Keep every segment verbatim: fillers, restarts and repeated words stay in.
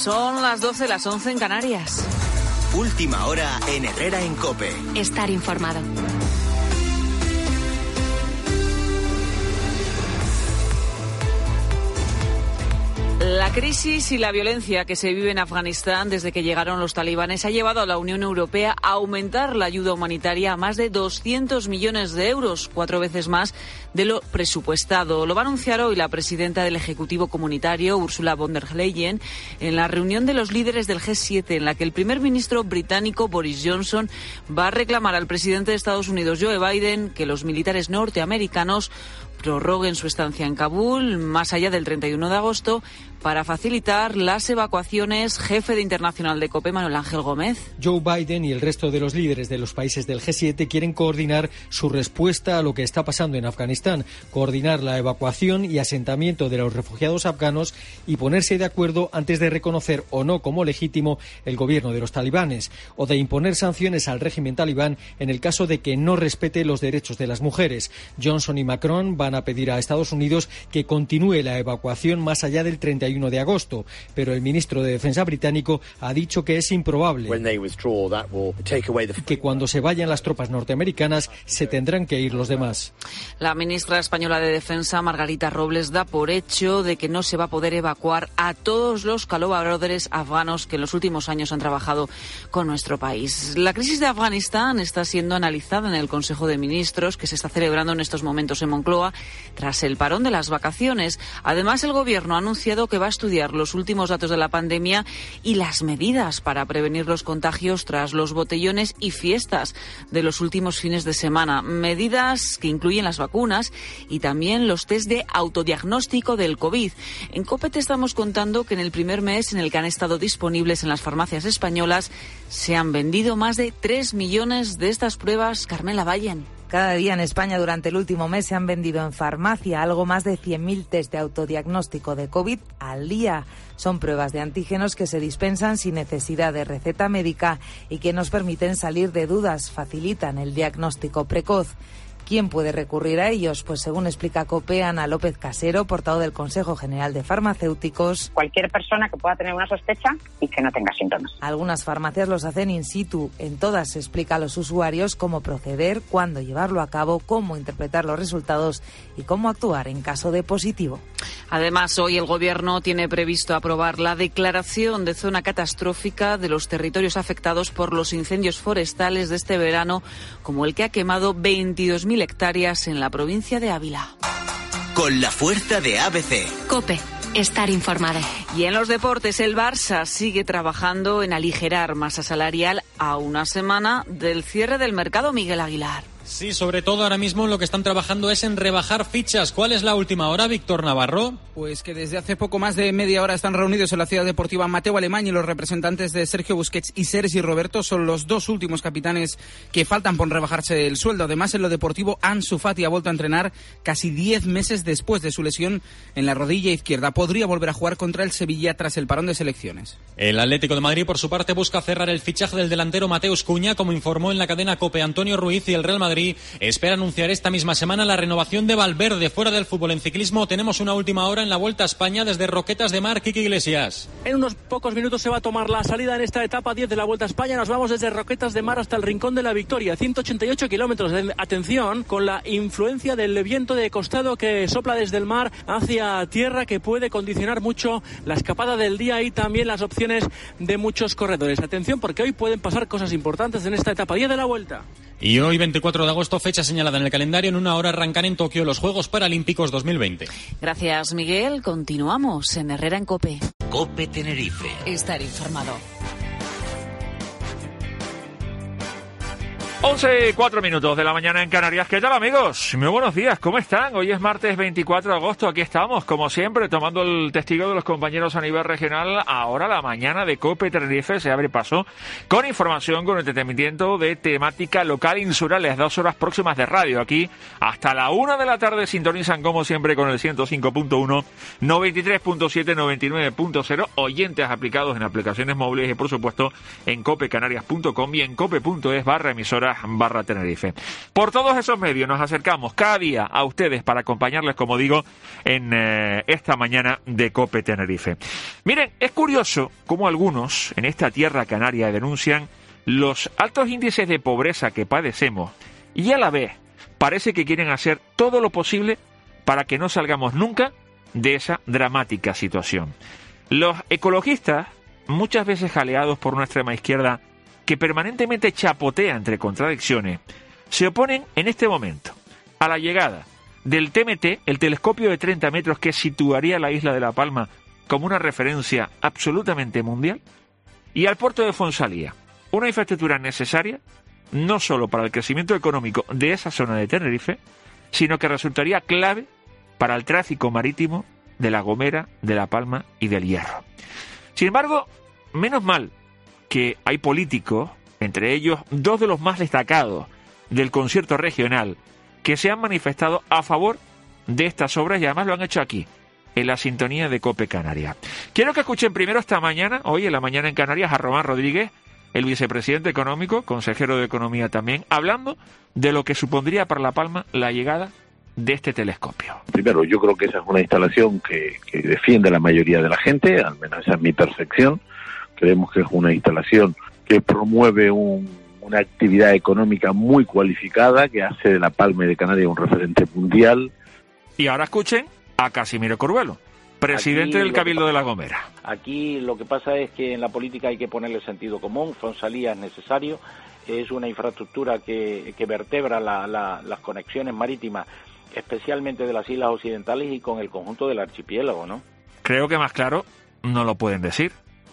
Son las doce, las once en Canarias. Última hora en Herrera en COPE. Estar informado. La crisis y la violencia que se vive en Afganistán desde que llegaron los talibanes ha llevado a la Unión Europea a aumentar la ayuda humanitaria a más de doscientos millones de euros, cuatro veces más de lo presupuestado. Lo va a anunciar hoy la presidenta del Ejecutivo Comunitario, Ursula von der Leyen, en la reunión de los líderes del G siete, en la que el primer ministro británico Boris Johnson va a reclamar al presidente de Estados Unidos, Joe Biden, que los militares norteamericanos prorroguen su estancia en Kabul más allá del treinta y uno de agosto para facilitar las evacuaciones. Jefe de Internacional de COPE, Manuel Ángel Gómez. Joe Biden y el resto de los líderes de los países del G siete quieren coordinar su respuesta a lo que está pasando en Afganistán, coordinar la evacuación y asentamiento de los refugiados afganos y ponerse de acuerdo antes de reconocer o no como legítimo el gobierno de los talibanes o de imponer sanciones al régimen talibán en el caso de que no respete los derechos de las mujeres. Johnson y Macron van a pedir a Estados Unidos que continúe la evacuación más allá del treinta y uno de agosto, pero el ministro de Defensa británico ha dicho que es improbable que cuando se vayan las tropas norteamericanas se tendrán que ir los demás. La ministra española de Defensa, Margarita Robles, da por hecho de que no se va a poder evacuar a todos los colaboradores afganos que en los últimos años han trabajado con nuestro país. La crisis de Afganistán está siendo analizada en el Consejo de Ministros que se está celebrando en estos momentos en Moncloa tras el parón de las vacaciones. Además, el Gobierno ha anunciado que va a estudiar los últimos datos de la pandemia y las medidas para prevenir los contagios tras los botellones y fiestas de los últimos fines de semana. Medidas que incluyen las vacunas y también los test de autodiagnóstico del COVID. En COPE te estamos contando que en el primer mes en el que han estado disponibles en las farmacias españolas se han vendido más de tres millones de estas pruebas. Carmela Vallen. Cada día en España durante el último mes se han vendido en farmacia algo más de cien mil test de autodiagnóstico de COVID al día. Son pruebas de antígenos que se dispensan sin necesidad de receta médica y que nos permiten salir de dudas, facilitan el diagnóstico precoz. ¿Quién puede recurrir a ellos? Pues según explica COPE, Ana López Casero, portavoz del Consejo General de Farmacéuticos. Cualquier persona que pueda tener una sospecha y que no tenga síntomas. Algunas farmacias los hacen in situ. En todas se explica a los usuarios cómo proceder, cuándo llevarlo a cabo, cómo interpretar los resultados y cómo actuar en caso de positivo. Además, hoy el Gobierno tiene previsto aprobar la declaración de zona catastrófica de los territorios afectados por los incendios forestales de este verano, como el que ha quemado veintidós mil hectáreas en la provincia de Ávila. Con la fuerza de A B C. COPE. Estar informado. Y en los deportes, el Barça sigue trabajando en aligerar masa salarial a una semana del cierre del mercado. Miguel Aguilar. Sí, sobre todo ahora mismo lo que están trabajando es en rebajar fichas. ¿Cuál es la última hora, Víctor Navarro? Pues que desde hace poco más de media hora están reunidos en la ciudad deportiva Mateo Alemán y los representantes de Sergio Busquets y Sergi Roberto son los dos últimos capitanes que faltan por rebajarse el sueldo. Además, en lo deportivo, Ansu Fati ha vuelto a entrenar casi diez meses después de su lesión en la rodilla izquierda. Podría volver a jugar contra el Sevilla tras el parón de selecciones. El Atlético de Madrid, por su parte, busca cerrar el fichaje del delantero Mateus Cunha, como informó en la cadena COPE Antonio Ruiz, y el Real Madrid espera anunciar esta misma semana la renovación de Valverde. Fuera del fútbol, en ciclismo tenemos una última hora en la Vuelta a España desde Roquetas de Mar. Kiki Iglesias. En unos pocos minutos se va a tomar la salida en esta etapa diez de la Vuelta a España. Nos vamos desde Roquetas de Mar hasta el Rincón de la Victoria, ciento ochenta y ocho kilómetros. Atención con la influencia del viento de costado que sopla desde el mar hacia tierra, que puede condicionar mucho la escapada del día y también las opciones de muchos corredores. Atención, porque hoy pueden pasar cosas importantes en esta etapa diez de la Vuelta. Y hoy, veinticuatro de agosto, fecha señalada en el calendario, en una hora arrancan en Tokio los Juegos Paralímpicos dos mil veinte. Gracias, Miguel. Continuamos en Herrera en COPE. COPE Tenerife. Estar informado. once y cuatro minutos de la mañana en Canarias. ¿Qué tal, amigos? Muy buenos días, ¿cómo están? Hoy es martes veinticuatro de agosto, aquí estamos, como siempre, tomando el testigo de los compañeros a nivel regional. Ahora la mañana de COPE Tenerife se abre paso con información, con entretenimiento de temática local insular. Las dos horas próximas de radio aquí hasta la una de la tarde sintonizan, como siempre, con el ciento cinco punto uno, noventa y tres punto siete, noventa y nueve punto cero, oyentes aplicados en aplicaciones móviles y, por supuesto, en copecanarias punto com y en cope punto es barra emisora fuerteventura barra Tenerife. Por todos esos medios nos acercamos cada día a ustedes para acompañarles, como digo, en eh, esta mañana de COPE Tenerife. Miren, es curioso cómo algunos en esta tierra canaria denuncian los altos índices de pobreza que padecemos y a la vez parece que quieren hacer todo lo posible para que no salgamos nunca de esa dramática situación. Los ecologistas, muchas veces jaleados por una extrema izquierda que permanentemente chapotea entre contradicciones, se oponen en este momento a la llegada del T M T, el telescopio de treinta metros que situaría la isla de La Palma como una referencia absolutamente mundial, y al puerto de Fonsalía, una infraestructura necesaria no solo para el crecimiento económico de esa zona de Tenerife, sino que resultaría clave para el tráfico marítimo de La Gomera, de La Palma y del Hierro. Sin embargo, menos mal que hay políticos, entre ellos dos de los más destacados del concierto regional, que se han manifestado a favor de estas obras y además lo han hecho aquí, en la sintonía de COPE Canarias. Quiero que escuchen primero esta mañana, hoy en la mañana en Canarias, a Román Rodríguez, el vicepresidente económico, consejero de Economía también, hablando de lo que supondría para La Palma la llegada de este telescopio. Primero, yo creo que esa es una instalación que, que defiende a la mayoría de la gente, al menos esa es mi percepción. Creemos que es una instalación que promueve un, una actividad económica muy cualificada, que hace de La Palma y de Canarias un referente mundial. Y ahora escuchen a Casimiro Curvelo, presidente Aquí del Cabildo de La Gomera. Aquí lo que pasa es que en la política hay que ponerle sentido común. Fonsalía es necesario, es una infraestructura que, que vertebra la, la, las conexiones marítimas, especialmente de las islas occidentales y con el conjunto del archipiélago, ¿no? Creo que más claro no lo pueden decir.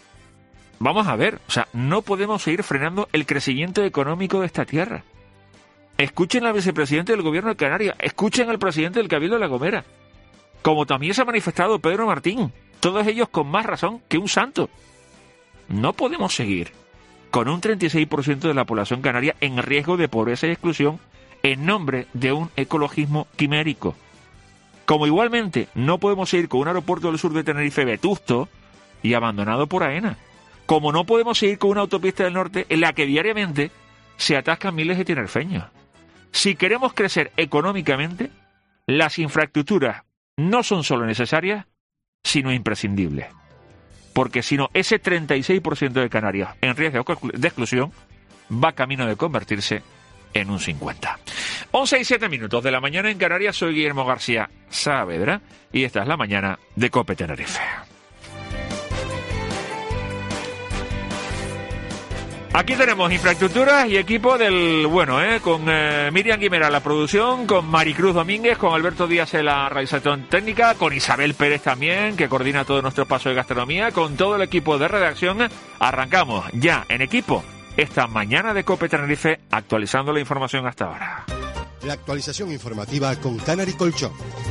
Vamos a ver, o sea, no podemos seguir frenando el crecimiento económico de esta tierra. Escuchen al vicepresidente del Gobierno de Canarias, escuchen al presidente del Cabildo de La Gomera, como también se ha manifestado Pedro Martín, todos ellos con más razón que un santo. No podemos seguir con un treinta y seis por ciento de la población canaria en riesgo de pobreza y exclusión en nombre de un ecologismo quimérico. Como igualmente no podemos seguir con un aeropuerto del sur de Tenerife vetusto y abandonado por AENA. Como no podemos seguir con una autopista del norte en la que diariamente se atascan miles de tinerfeños. Si queremos crecer económicamente, las infraestructuras no son solo necesarias, sino imprescindibles. Porque si no, ese treinta y seis por ciento de Canarias en riesgo de exclusión va camino de convertirse en un cincuenta. once y siete minutos de la mañana en Canarias. Soy Guillermo García Saavedra y esta es la mañana de COPE Tenerife. Aquí tenemos infraestructuras y equipo del bueno, ¿eh? con eh, Miriam Guimera en la producción, con Maricruz Domínguez, con Alberto Díaz en la realización técnica, con Isabel Pérez también, que coordina todo nuestro espacio de gastronomía, con todo el equipo de redacción. Arrancamos ya en equipo esta mañana de COPE Tenerife, actualizando la información hasta ahora. La actualización informativa con Canary Colchón.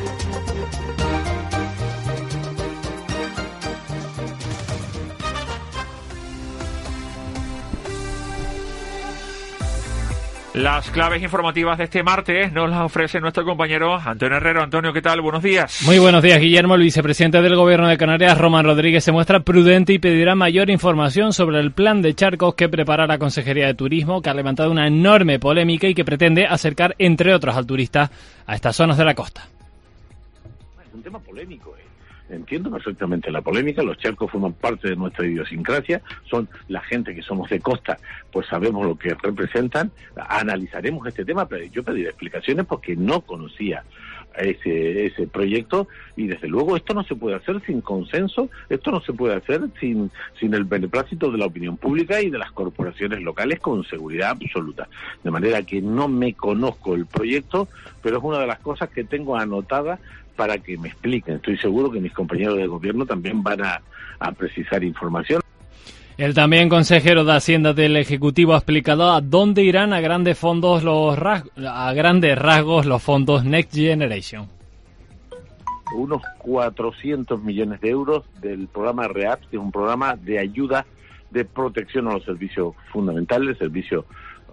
Las claves informativas de este martes nos las ofrece nuestro compañero Antonio Herrero. Antonio, ¿qué tal? Buenos días. Muy buenos días, Guillermo. El vicepresidente del Gobierno de Canarias, Román Rodríguez, se muestra prudente y pedirá mayor información sobre el plan de charcos que prepara la Consejería de Turismo, que ha levantado una enorme polémica y que pretende acercar, entre otros, al turista a estas zonas de la costa. Es un tema polémico, ¿eh? Entiendo perfectamente la polémica, los charcos forman parte de nuestra idiosincrasia, son la gente que somos de costa, pues sabemos lo que representan, analizaremos este tema, pero yo pediré explicaciones porque no conocía ese ese proyecto y desde luego esto no se puede hacer sin consenso, esto no se puede hacer sin sin el beneplácito de la opinión pública y de las corporaciones locales con seguridad absoluta, de manera que no me conozco el proyecto, pero es una de las cosas que tengo anotada para que me expliquen. Estoy seguro que mis compañeros de gobierno también van a, a precisar información. El también consejero de Hacienda del Ejecutivo ha explicado a dónde irán a grandes fondos los ras- a grandes rasgos los fondos Next Generation. Unos cuatrocientos millones de euros del programa REAPT, que es un programa de ayuda de protección a los servicios fundamentales, servicios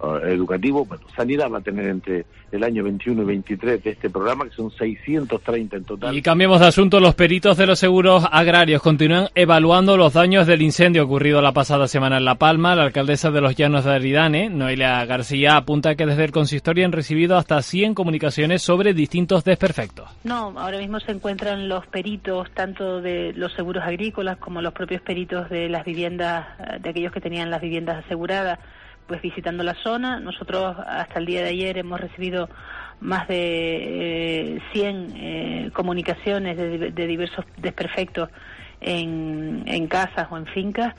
uh, educativo. Bueno, Sanidad va a tener entre el año veintiuno y veintitrés de este programa, que son seiscientos treinta en total. Y cambiamos de asunto. Los peritos de los seguros agrarios continúan evaluando los daños del incendio ocurrido la pasada semana en La Palma. La alcaldesa de Los Llanos de Aridane, Noelia García, apunta que desde el consistorio han recibido hasta cien comunicaciones sobre distintos desperfectos. No, ahora mismo se encuentran los peritos, tanto de los seguros agrícolas como los propios peritos de las viviendas, de aquellos que tenían las viviendas aseguradas, pues visitando la zona. Nosotros hasta el día de ayer hemos recibido más de eh, cien eh, comunicaciones de, de diversos desperfectos en, en casas o en fincas.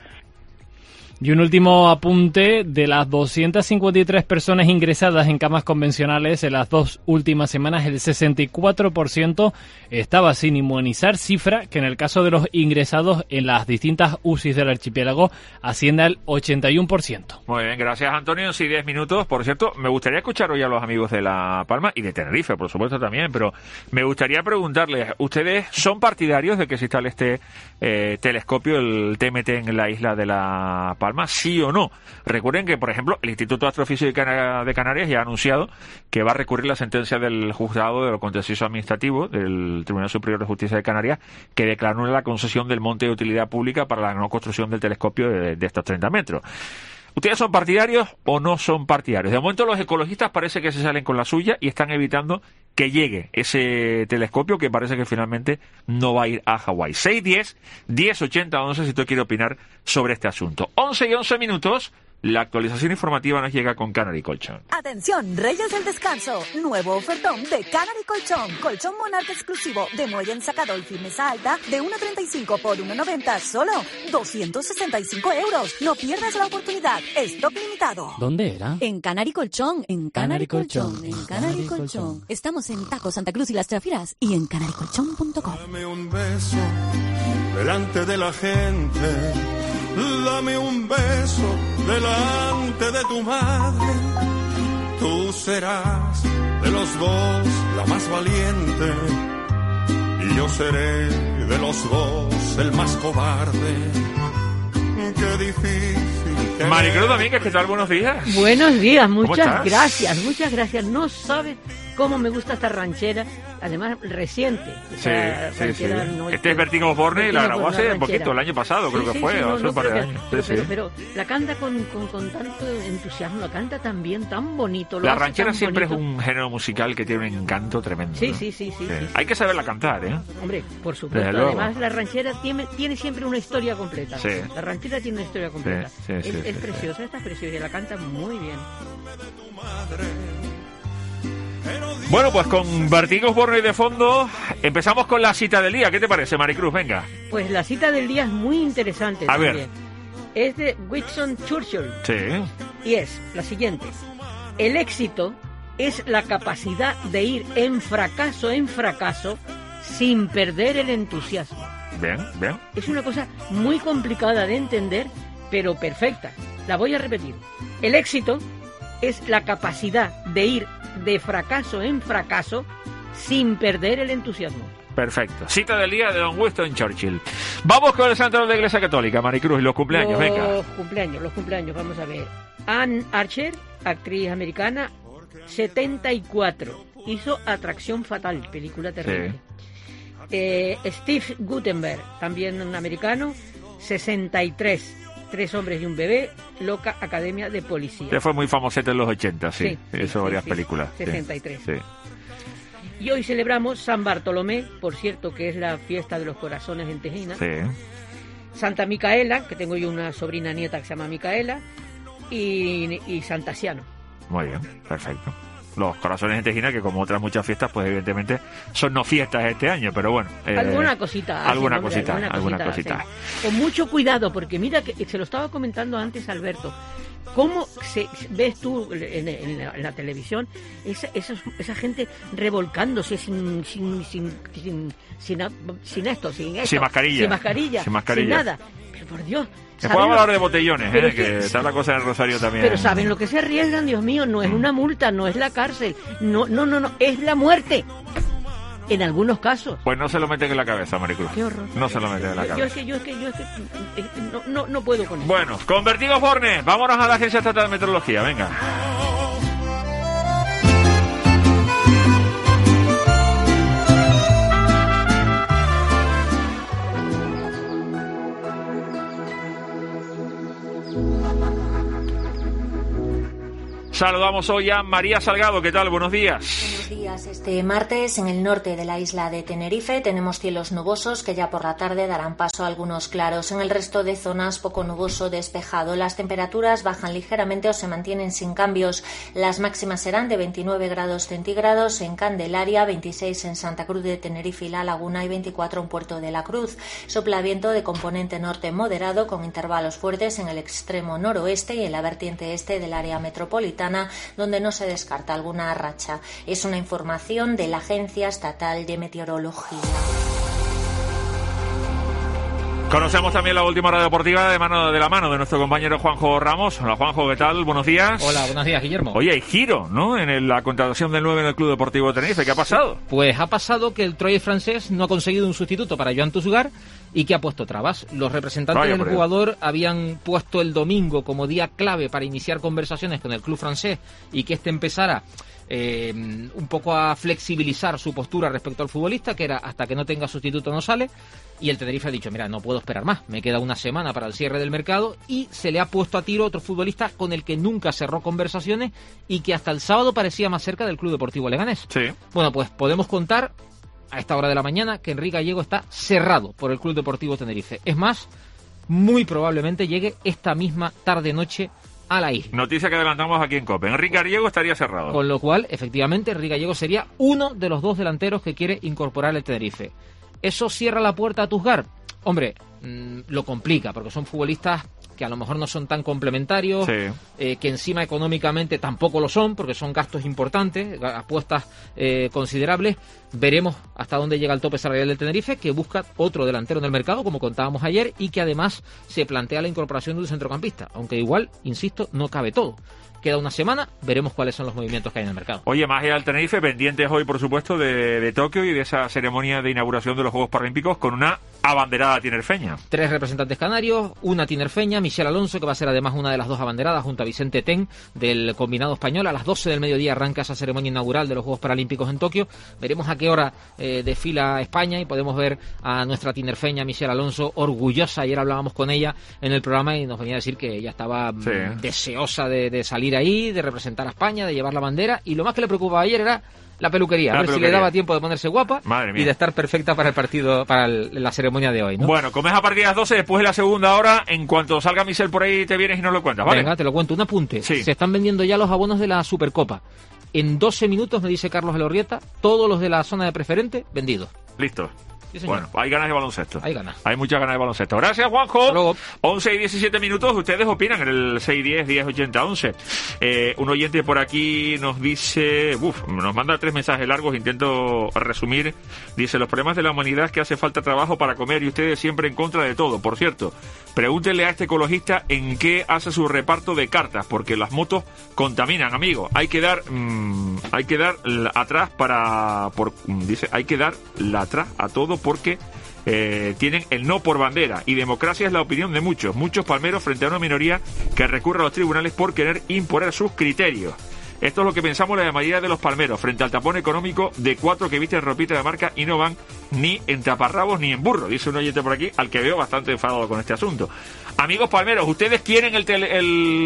Y un último apunte: de las doscientas cincuenta y tres personas ingresadas en camas convencionales en las dos últimas semanas, el sesenta y cuatro por ciento estaba sin inmunizar, cifra que en el caso de los ingresados en las distintas U C Is del archipiélago asciende al ochenta y uno por ciento. Muy bien, gracias Antonio. Sí, diez minutos. Por cierto, me gustaría escuchar hoy a los amigos de La Palma y de Tenerife, por supuesto también, pero me gustaría preguntarles, ¿ustedes son partidarios de que se instale este eh, telescopio, el T M T, en la isla de La Palma? ¿Sí o no? Recuerden que, por ejemplo, el Instituto de Astrofísica de Canarias ya ha anunciado que va a recurrir la sentencia del juzgado de lo contencioso administrativo del Tribunal Superior de Justicia de Canarias, que declaró la concesión del monte de utilidad pública para la no construcción del telescopio de, de estos treinta metros. ¿Ustedes son partidarios o no son partidarios? De momento los ecologistas parece que se salen con la suya y están evitando que llegue ese telescopio, que parece que finalmente no va a ir a Hawái. seis diez, diez ochenta once si usted quiere opinar sobre este asunto. once y once minutos. La actualización informativa nos llega con Canary Colchón. Atención, Reyes del Descanso. Nuevo ofertón de Canary Colchón. Colchón Monarca exclusivo de muelle ensacador y mesa alta de uno treinta y cinco por uno noventa. Solo doscientos sesenta y cinco euros. No pierdas la oportunidad. Stock limitado. ¿Dónde era? En Canary Colchón. En Canary Colchón. En Canary Colchón. Estamos en Taco Santa Cruz y Las Trafiras y en canary colchón punto com. Dame un beso delante de la gente. Dame un beso delante de tu madre. Tú serás de los dos la más valiente y yo seré de los dos el más cobarde. Qué difícil. Maricruz Domínguez, ¿qué tal? Buenos días. Buenos días, muchas gracias, muchas gracias. No sabes cómo me gusta esta ranchera, además reciente. Sí, sí, sí. No, este es Bertín Osborne y la grabó hace un poquito, el año pasado, creo sí, que sí, fue, sí, no, hace no, un par de años. Pero, sí, pero, sí. pero la canta con, con, con tanto entusiasmo, la canta también tan bonito. Lo la ranchera siempre bonito. Es un género musical que tiene un encanto tremendo. Sí, ¿no? sí, sí, sí, sí. sí. Hay que saberla cantar, ¿eh? Hombre, por supuesto. Además, la ranchera tiene, tiene siempre una historia completa. Sí. La ranchera tiene una historia completa. Sí, sí, es sí, es sí, preciosa, sí. esta es preciosa y la canta muy bien. Bueno, pues con Bertín Osborne de fondo, empezamos con la cita del día. ¿Qué te parece, Maricruz? Venga. Pues la cita del día es muy interesante. A también. ver. Es de Winston Churchill. Sí. Y es la siguiente. El éxito es la capacidad de ir en fracaso en fracaso sin perder el entusiasmo. Bien, bien. Es una cosa muy complicada de entender, pero perfecta. La voy a repetir. El éxito es la capacidad de ir de fracaso en fracaso sin perder el entusiasmo. Perfecto. Cita del día de don Winston Churchill. Vamos con el santo de la Iglesia Católica, Maricruz, y los cumpleaños, los venga. Los cumpleaños, los cumpleaños, vamos a ver. Anne Archer, actriz americana, setenta y cuatro. Hizo Atracción Fatal, película terrible. Sí. Eh, Steve Guttenberg, también un americano, sesenta y tres. Tres hombres y un bebé, Loca Academia de Policía. Este fue muy famosete en los ochenta, sí. sí, sí Hizo sí, varias sí, películas. sesenta y tres. Sí. Y hoy celebramos San Bartolomé, por cierto, que es la fiesta de los corazones en Tejina. Sí. Santa Micaela, que tengo yo una sobrina nieta que se llama Micaela, y, y Santa Ciano. Muy bien, perfecto. Los corazones en Tejina, que como otras muchas fiestas, pues evidentemente son no fiestas este año, pero bueno. Eh, alguna cosita. Hacen, alguna, hombre, cosita alguna alguna cosita. Alguna cosita. Con mucho cuidado, porque mira, que se lo estaba comentando antes Alberto. ¿Cómo se, ves tú en, en, la, en la televisión esa, esa, esa gente revolcándose sin sin sin sin, sin, sin esto, sin esto, sin mascarilla, sin mascarilla, sin, mascarilla. sin nada? Pero por Dios. Se puede hablar de botellones, eh, que, que está la cosa en el Rosario también. Pero saben lo que se arriesgan, Dios mío, no es una multa, no es la cárcel, no, no, no, no, es la muerte. En algunos casos. Pues no se lo meten en la cabeza, Maricruz. Qué horror. No se lo meten en la cabeza. Yo es que, yo es que, yo es que, es que no, no, no puedo con eso. Bueno, convertidos Borne, vámonos a la Agencia Estatal de Meteorología, venga. Saludamos hoy a María Salgado. ¿Qué tal? Buenos días. Buenos días. Este martes, en el norte de la isla de Tenerife, tenemos cielos nubosos que ya por la tarde darán paso a algunos claros. En el resto de zonas, poco nuboso, despejado. Las temperaturas bajan ligeramente o se mantienen sin cambios. Las máximas serán de veintinueve grados centígrados en Candelaria, veintiséis en Santa Cruz de Tenerife y La Laguna y veinticuatro en Puerto de la Cruz. Sopla viento de componente norte moderado con intervalos fuertes en el extremo noroeste y en la vertiente este del área metropolitana, donde no se descarta alguna racha. Es una información de la Agencia Estatal de Meteorología. Conocemos también la última hora deportiva de mano de la mano de nuestro compañero Juanjo Ramos. Hola Juanjo, ¿qué tal? Buenos días. Hola, buenos días, Guillermo. Oye, hay giro, ¿no? En el, la contratación del nueve en el Club Deportivo Tenerife. ¿Qué ha pasado? Pues ha pasado que el Troyes francés no ha conseguido un sustituto para Joan Toussaint y que ha puesto trabas. Los representantes Vaya, del jugador habían puesto el domingo como día clave para iniciar conversaciones con el club francés y que este empezara Eh, un poco a flexibilizar su postura respecto al futbolista, que era hasta que no tenga sustituto no sale, y el Tenerife ha dicho, mira, no puedo esperar más, me queda una semana para el cierre del mercado, y se le ha puesto a tiro otro futbolista con el que nunca cerró conversaciones y que hasta el sábado parecía más cerca del Club Deportivo Leganés. Sí. Bueno, pues podemos contar a esta hora de la mañana que Enrique Gallego está cerrado por el Club Deportivo Tenerife. Es más, muy probablemente llegue esta misma tarde-noche a la isla. Noticia que adelantamos aquí en COPE. Enrique Gallego estaría cerrado. Con lo cual, efectivamente, Enrique Gallego sería uno de los dos delanteros que quiere incorporar el Tenerife. ¿Eso cierra la puerta a Toussaint? Hombre, mmm, lo complica, porque son futbolistas que a lo mejor no son tan complementarios, sí. eh, que encima económicamente tampoco lo son, porque son gastos importantes, apuestas eh, considerables. Veremos hasta dónde llega el tope salarial del Tenerife, que busca otro delantero en el mercado, como contábamos ayer, y que además se plantea la incorporación de un centrocampista, aunque igual, insisto, no cabe todo. Queda una semana, veremos cuáles son los movimientos que hay en el mercado. Oye, más allá del Tenerife, pendientes hoy, por supuesto, de, de Tokio y de esa ceremonia de inauguración de los Juegos Paralímpicos con una abanderada tinerfeña. Tres representantes canarios, una tinerfeña, Michelle Alonso, que va a ser además una de las dos abanderadas, junto a Vicente Ten, del combinado español. A las doce del mediodía arranca esa ceremonia inaugural de los Juegos Paralímpicos en Tokio. Veremos a qué hora eh, desfila España y podemos ver a nuestra tinerfeña, Michelle Alonso, orgullosa. Ayer hablábamos con ella en el programa y nos venía a decir que ella estaba sí. deseosa de, de salir ahí, de representar a España, de llevar la bandera, y lo más que le preocupaba ayer era la peluquería, la a ver peluquería. Si le daba tiempo de ponerse guapa y de estar perfecta para el partido, para el, la ceremonia de hoy, ¿no? Bueno, comes a partir de las doce, después de la segunda hora. En cuanto salga Michelle por ahí, te vienes y nos lo cuentas, ¿vale? Venga, te lo cuento. Un apunte. Sí. Se están vendiendo ya los abonos de la Supercopa. En doce minutos, me dice Carlos Elorrieta, todos los de la zona de preferente vendidos. Listo. Sí, bueno, hay ganas de baloncesto. Hay ganas. Hay muchas ganas de baloncesto. Gracias, Juanjo. Luego. once y diecisiete minutos. Ustedes opinan en el seis diez, diez ochenta, once. Eh, un oyente por aquí nos dice... Uf, nos manda tres mensajes largos. Intento resumir. Dice, los problemas de la humanidad es que hace falta trabajo para comer y ustedes siempre en contra de todo. Por cierto, pregúntenle a este ecologista en qué hace su reparto de cartas, porque las motos contaminan, amigo. Hay que dar... Mmm, hay que dar la, atrás para... Por, dice, hay que dar la atrás a todo porque eh, tienen el no por bandera, y democracia es la opinión de muchos, muchos palmeros frente a una minoría que recurre a los tribunales por querer imponer sus criterios. Esto es lo que pensamos la mayoría de los palmeros frente al tapón económico de cuatro que visten ropita de marca y no van ni en taparrabos ni en burro, dice un oyente por aquí, al que veo bastante enfadado con este asunto. Amigos palmeros, ¿ustedes quieren el, tele,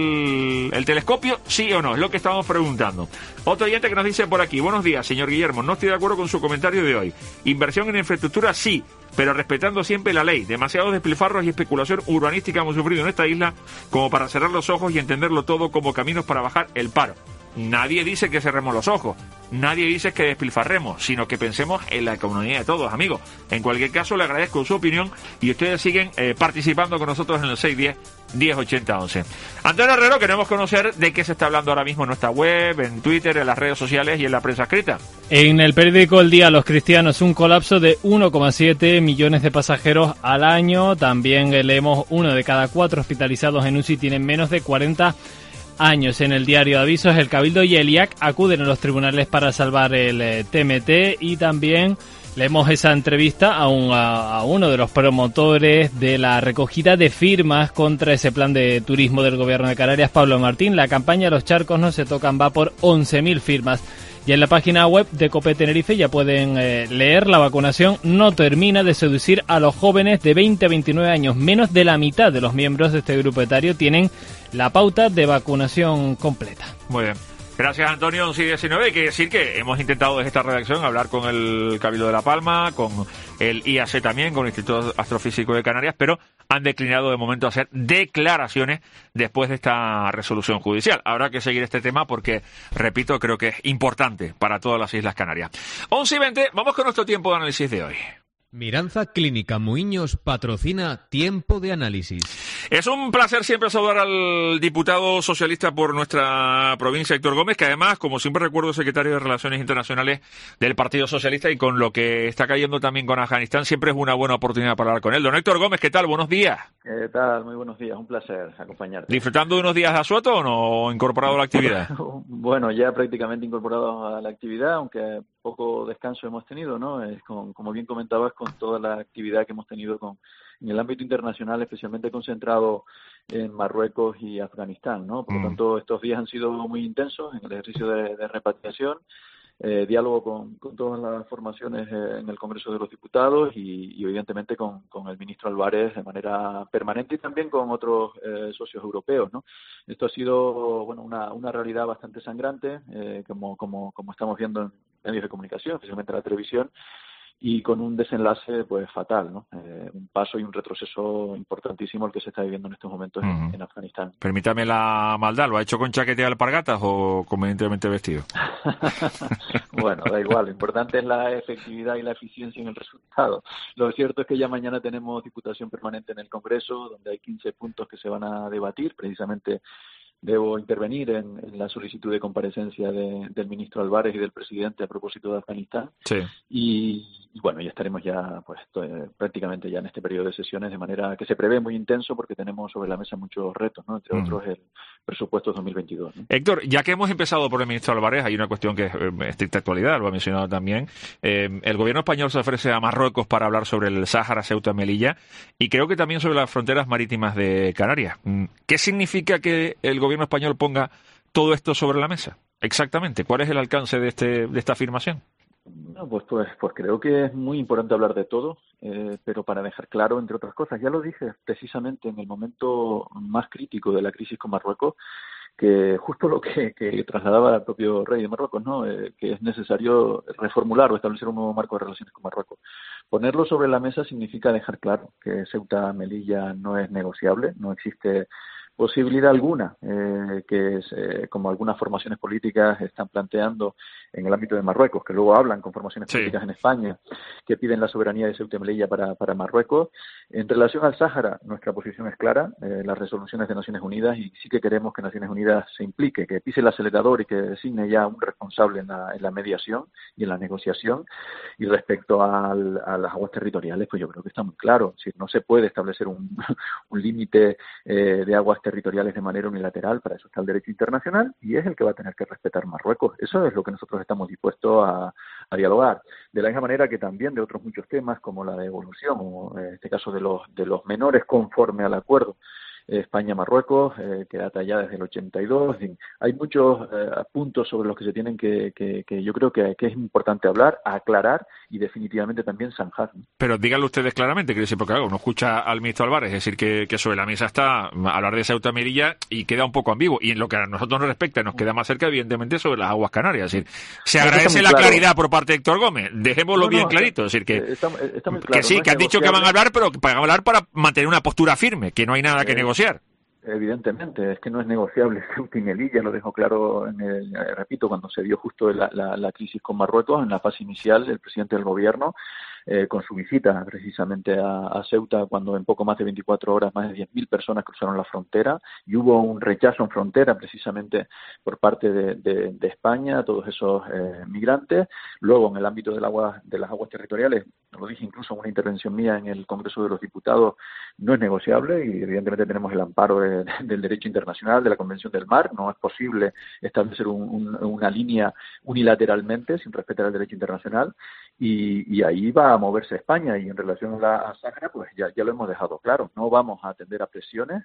el, el telescopio? ¿Sí o no? Es lo que estamos preguntando. Otro oyente que nos dice por aquí, buenos días, señor Guillermo, no estoy de acuerdo con su comentario de hoy. Inversión en infraestructura sí, pero respetando siempre la ley. Demasiados despilfarros y especulación urbanística hemos sufrido en esta isla como para cerrar los ojos y entenderlo todo como caminos para bajar el paro. Nadie dice que cerremos los ojos, nadie dice que despilfarremos, sino que pensemos en la economía de todos, amigos. En cualquier caso, le agradezco su opinión y ustedes siguen eh, participando con nosotros en el seis diez, diez ochenta, once. Antonio Herrero, queremos conocer de qué se está hablando ahora mismo en nuestra web, en Twitter, en las redes sociales y en la prensa escrita. En el periódico El Día, Los Cristianos, un colapso de uno coma siete millones de pasajeros al año. También leemos uno de cada cuatro hospitalizados en U C I tienen menos de cuarenta años. En el diario de Avisos, el Cabildo y el I A C acuden a los tribunales para salvar el eh, T M T, y también leemos esa entrevista a, un, a, a uno de los promotores de la recogida de firmas contra ese plan de turismo del Gobierno de Canarias, Pablo Martín. La campaña Los Charcos no se tocan va por once mil firmas. Ya en la página web de COPE Tenerife ya pueden eh, leer: la vacunación no termina de seducir a los jóvenes de veinte a veintinueve años. Menos de la mitad de los miembros de este grupo etario tienen la pauta de vacunación completa. Muy bien. Gracias, Antonio. once y diecinueve. Hay que decir que hemos intentado desde esta redacción hablar con el Cabildo de La Palma, con el I A C también, con el Instituto Astrofísico de Canarias, pero han declinado de momento hacer declaraciones después de esta resolución judicial. Habrá que seguir este tema porque, repito, creo que es importante para todas las Islas Canarias. once y veinte, vamos con nuestro tiempo de análisis de hoy. Miranza Clínica Muiños patrocina Tiempo de Análisis. Es un placer siempre saludar al diputado socialista por nuestra provincia, Héctor Gómez, que además, como siempre recuerdo, secretario de Relaciones Internacionales del Partido Socialista, y con lo que está cayendo también con Afganistán, siempre es una buena oportunidad para hablar con él. Don Héctor Gómez, ¿qué tal? Buenos días. ¿Qué tal? Muy buenos días, un placer acompañarte. ¿Disfrutando de unos días de asueto o no incorporado a la actividad? Bueno, ya prácticamente incorporado a la actividad, aunque poco descanso hemos tenido, ¿no? Es con, como bien comentabas, con toda la actividad que hemos tenido con, en el ámbito internacional, especialmente concentrado en Marruecos y Afganistán, ¿no? Por lo tanto, estos días han sido muy intensos en el ejercicio de, de repatriación, eh, diálogo con, con todas las formaciones eh, en el Congreso de los Diputados y, y evidentemente con, con el ministro Álvarez de manera permanente y también con otros eh, socios europeos, ¿no? Esto ha sido, bueno, una, una realidad bastante sangrante, eh, como, como, como estamos viendo en medios de comunicación, especialmente en la televisión, y con un desenlace pues fatal, ¿no? Eh, un paso y un retroceso importantísimo el que se está viviendo en estos momentos en, uh-huh. en Afganistán. Permítame la maldad, ¿lo ha hecho con chaqueta de alpargatas o convenientemente vestido? Bueno, da igual, lo importante es la efectividad y la eficiencia en el resultado. Lo cierto es que ya mañana tenemos diputación permanente en el Congreso, donde hay quince puntos que se van a debatir, precisamente. Debo intervenir en, en la solicitud de comparecencia de, del ministro Álvarez y del presidente a propósito de Afganistán. Sí. Y, y bueno, ya estaremos ya pues eh, prácticamente ya en este periodo de sesiones, de manera que se prevé muy intenso porque tenemos sobre la mesa muchos retos, ¿no? Entre mm. otros el presupuesto dos mil veintidós, ¿no? Héctor, ya que hemos empezado por el ministro Álvarez, hay una cuestión que es eh, estricta actualidad, lo ha mencionado también. Eh, el gobierno español se ofrece a Marruecos para hablar sobre el Sáhara, Ceuta, Melilla, y creo que también sobre las fronteras marítimas de Canarias. ¿Qué significa que el gobierno gobierno español ponga todo esto sobre la mesa? Exactamente, ¿cuál es el alcance de este de esta afirmación? No, pues, pues, pues creo que es muy importante hablar de todo, eh, pero para dejar claro, entre otras cosas, ya lo dije precisamente en el momento más crítico de la crisis con Marruecos, que justo lo que, que trasladaba el propio rey de Marruecos, ¿no? Eh, que es necesario reformular o establecer un nuevo marco de relaciones con Marruecos. Ponerlo sobre la mesa significa dejar claro que Ceuta, Melilla no es negociable, no existe posibilidad alguna eh, que es, eh, como algunas formaciones políticas están planteando en el ámbito de Marruecos, que luego hablan con formaciones sí. políticas en España, que piden la soberanía de Ceuta y Melilla para, para Marruecos. En relación al Sáhara, nuestra posición es clara, eh, las resoluciones de Naciones Unidas, y sí que queremos que Naciones Unidas se implique, que pise el acelerador y que designe ya un responsable en la, en la mediación y en la negociación. Y respecto al, a las aguas territoriales, pues yo creo que está muy claro, es decir, no se puede establecer un, un límite eh, de aguas territoriales de manera unilateral, para eso está el derecho internacional y es el que va a tener que respetar Marruecos. Eso es lo que nosotros estamos dispuestos a, a dialogar. De la misma manera que también de otros muchos temas como la devolución, o en este caso de los, de los menores conforme al acuerdo España-Marruecos, eh, que data ya desde el ochenta y dos. En fin, hay muchos eh, puntos sobre los que se tienen que, que, que yo creo que, que es importante hablar, aclarar y definitivamente también zanjar. Pero díganlo ustedes claramente, quiero decir, porque claro, uno escucha al ministro Álvarez decir que, que sobre la mesa está hablar de Ceuta y Melilla y queda un poco ambiguo. Y en lo que a nosotros nos respecta, nos queda más cerca, evidentemente, sobre las aguas canarias. Es decir, se agradece la claro. claridad por parte de Héctor Gómez. Dejémoslo no, bien no, clarito. Es decir, que, está, está muy claro, que sí, no que han dicho que van a hablar, pero para hablar para mantener una postura firme, que no hay nada que eh, negociar. Evidentemente, es que no es negociable Ceuta y Melilla, lo dejo claro, en el, eh, repito, cuando se dio justo la, la, la crisis con Marruecos, en la fase inicial, el presidente del gobierno, eh, con su visita precisamente a, a Ceuta, cuando en poco más de veinticuatro horas más de diez mil personas cruzaron la frontera, y hubo un rechazo en frontera precisamente por parte de, de, de España a todos esos eh, migrantes. Luego, en el ámbito del agua, de las aguas territoriales, lo dije incluso en una intervención mía en el Congreso de los Diputados, no es negociable y evidentemente tenemos el amparo de, de, del derecho internacional, de la Convención del Mar. No es posible establecer un, un, una línea unilateralmente sin respetar el derecho internacional y, y ahí va a moverse España. Y en relación a la a Sáhara, pues ya, ya lo hemos dejado claro, no vamos a atender a presiones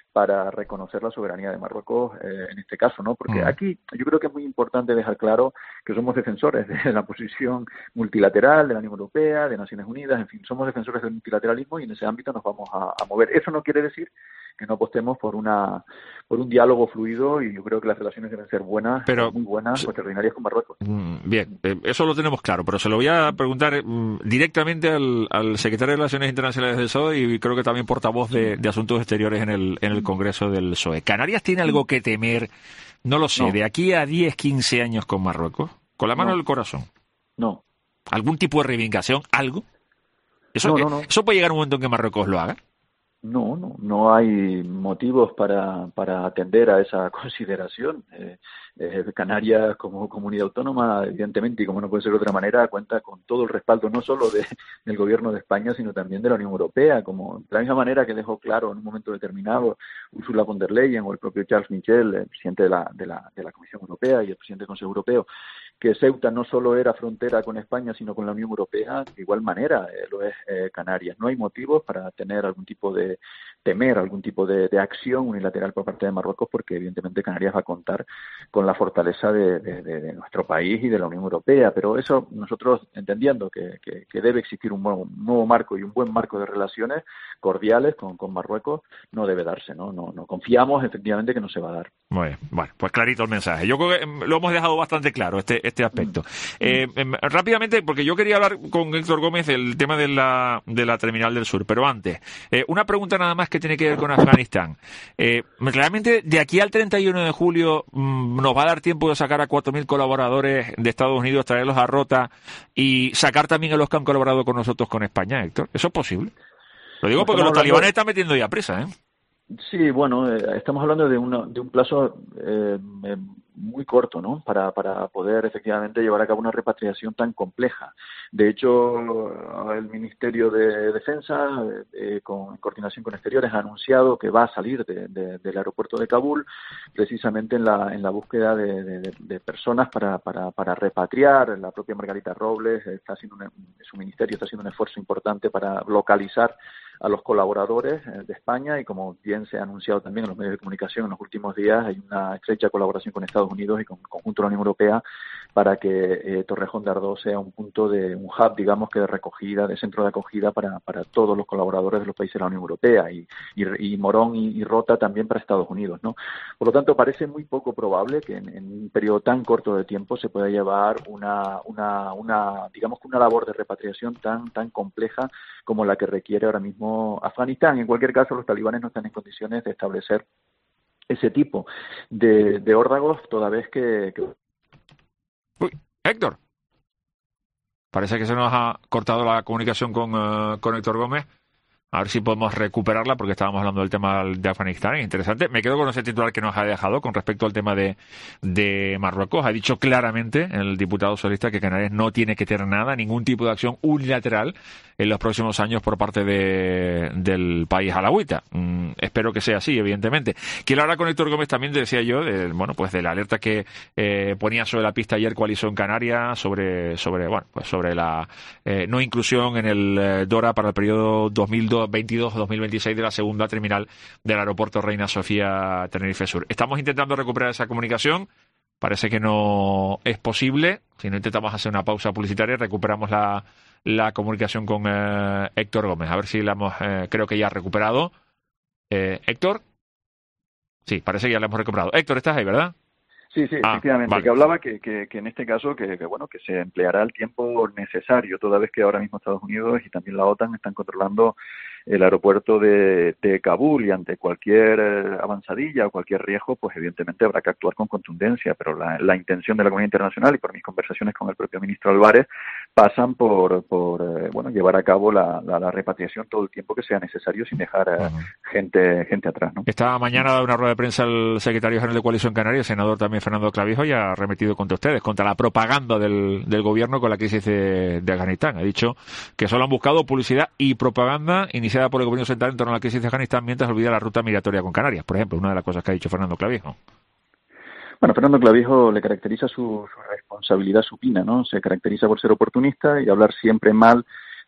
para reconocer la soberanía de Marruecos eh, en este caso, ¿no? Porque Mm. aquí yo creo que es muy importante dejar claro que somos defensores de la posición multilateral de la Unión Europea, de Naciones Unidas, en fin, somos defensores del multilateralismo y en ese ámbito nos vamos a, a mover. Eso no quiere decir que no apostemos por una por un diálogo fluido, y yo creo que las relaciones deben ser buenas, Pero, muy buenas, extraordinarias con Marruecos. Mm, Bien, eh, eso lo tenemos claro, pero se lo voy a preguntar mm, directamente al, al secretario de Relaciones Internacionales del P S O E y creo que también portavoz de, de Asuntos Exteriores en el, en el Congreso del P S O E. ¿Canarias tiene algo que temer, no lo sé, No. de aquí a diez, quince años con Marruecos? Con la mano No. en el corazón. No. ¿Algún tipo de reivindicación? ¿Algo? ¿Eso, No, no, no. ¿Eso puede llegar un momento en que Marruecos lo haga? No, no, no hay motivos para, para atender a esa consideración. Eh, eh, Canarias, como comunidad autónoma, evidentemente, y como no puede ser de otra manera, cuenta con todo el respaldo no solo de, del Gobierno de España, sino también de la Unión Europea, como de la misma manera que dejó claro en un momento determinado Ursula von der Leyen o el propio Charles Michel, el presidente de la, de la, de la Comisión Europea y el presidente del Consejo Europeo, que Ceuta no solo era frontera con España, sino con la Unión Europea, de igual manera eh, lo es eh, Canarias. No hay motivos para tener algún tipo de temer algún tipo de, de acción unilateral por parte de Marruecos, porque evidentemente Canarias va a contar con la fortaleza de, de, de nuestro país y de la Unión Europea. Pero eso, nosotros entendiendo que, que, que debe existir un nuevo, un nuevo marco y un buen marco de relaciones cordiales con, con Marruecos, no debe darse, ¿no? No, no confiamos efectivamente que no se va a dar. Muy bien, bueno, pues clarito el mensaje. Yo creo que em, lo hemos dejado bastante claro, este este aspecto. Eh, em, rápidamente, porque yo quería hablar con Héctor Gómez del tema de la de la Terminal del Sur, pero antes, eh, una pregunta nada más que tiene que ver con Afganistán. Eh, ¿Realmente de aquí al treinta y uno de julio mmm, nos va a dar tiempo de sacar a cuatro mil colaboradores de Estados Unidos, traerlos a Rota y sacar también a los que han colaborado con nosotros con España, Héctor? ¿Eso es posible? Lo digo porque los talibanes están metiendo ya prisa, ¿eh? Sí, bueno, eh, estamos hablando de, una, de un plazo eh, eh, muy corto, ¿no? Para, para poder efectivamente llevar a cabo una repatriación tan compleja. De hecho, el Ministerio de Defensa, eh, con, en coordinación con Exteriores, ha anunciado que va a salir de, de, del aeropuerto de Kabul, precisamente en la, en la búsqueda de, de, de personas para, para, para repatriar. La propia Margarita Robles está haciendo un, su ministerio está haciendo un esfuerzo importante para localizar a los colaboradores de España, y como bien se ha anunciado también en los medios de comunicación en los últimos días, hay una estrecha colaboración con Estados Unidos y con conjunto de la Unión Europea para que eh, Torrejón de Ardoz sea un punto de un hub, digamos, que de recogida, de centro de acogida para, para todos los colaboradores de los países de la Unión Europea, y, y, y Morón y, y Rota también para Estados Unidos, ¿no? Por lo tanto, parece muy poco probable que en, en un periodo tan corto de tiempo se pueda llevar una, una, una, digamos que una labor de repatriación tan, tan compleja como la que requiere ahora mismo Afganistán. En cualquier caso, los talibanes no están en condiciones de establecer ese tipo de, de órdagos, toda vez que, que... Uy, Héctor. Parece que se nos ha cortado la comunicación con, uh, con Héctor Gómez. A ver si podemos recuperarla, porque estábamos hablando del tema de Afganistán. Es interesante. Me quedo con ese titular que nos ha dejado con respecto al tema de, de Marruecos. Ha dicho claramente el diputado socialista que Canarias no tiene que tener nada, ningún tipo de acción unilateral en los próximos años por parte de, del país alawita. Mm, espero que sea así, evidentemente. Quiero hablar con Héctor Gómez también, decía yo, de, bueno, pues de la alerta que eh, ponía sobre la pista ayer Coalición Canaria sobre, sobre, bueno, pues sobre la eh, no inclusión en el eh, DORA para el periodo dos mil veintidós dos mil veintiséis de la segunda terminal del aeropuerto Reina Sofía Tenerife Sur. Estamos intentando recuperar esa comunicación. Parece que no es posible. Si no, intentamos hacer una pausa publicitaria y recuperamos la, la comunicación con eh, Héctor Gómez. A ver si la hemos, eh, creo que ya ha recuperado. Eh, ¿Héctor? Sí, parece que ya la hemos recuperado. Héctor, estás ahí, ¿verdad? Sí, sí, ah, efectivamente, vale. que hablaba que, que, que en este caso que, que bueno que se empleará el tiempo necesario, toda vez que ahora mismo Estados Unidos y también la OTAN están controlando el aeropuerto de, de Kabul, y ante cualquier eh, avanzadilla o cualquier riesgo, pues evidentemente habrá que actuar con contundencia, pero la, la intención de la comunidad internacional, y por mis conversaciones con el propio ministro Álvarez, pasan por, por eh, bueno, llevar a cabo la, la, la repatriación todo el tiempo que sea necesario, sin dejar eh, uh-huh. gente gente atrás, ¿no? Esta mañana ha dado una rueda de prensa el secretario general de Coalición Canaria, el senador también Fernando Clavijo, y ha remetido contra ustedes, contra la propaganda del, del gobierno con la crisis de, de Afganistán. Ha dicho que solo han buscado publicidad y propaganda iniciada por el gobierno central en torno a la crisis de Afganistán, mientras olvida la ruta migratoria con Canarias, por ejemplo, una de las cosas que ha dicho Fernando Clavijo. Bueno, Fernando Clavijo le caracteriza su, su responsabilidad supina, ¿no? Se caracteriza por ser oportunista y hablar siempre mal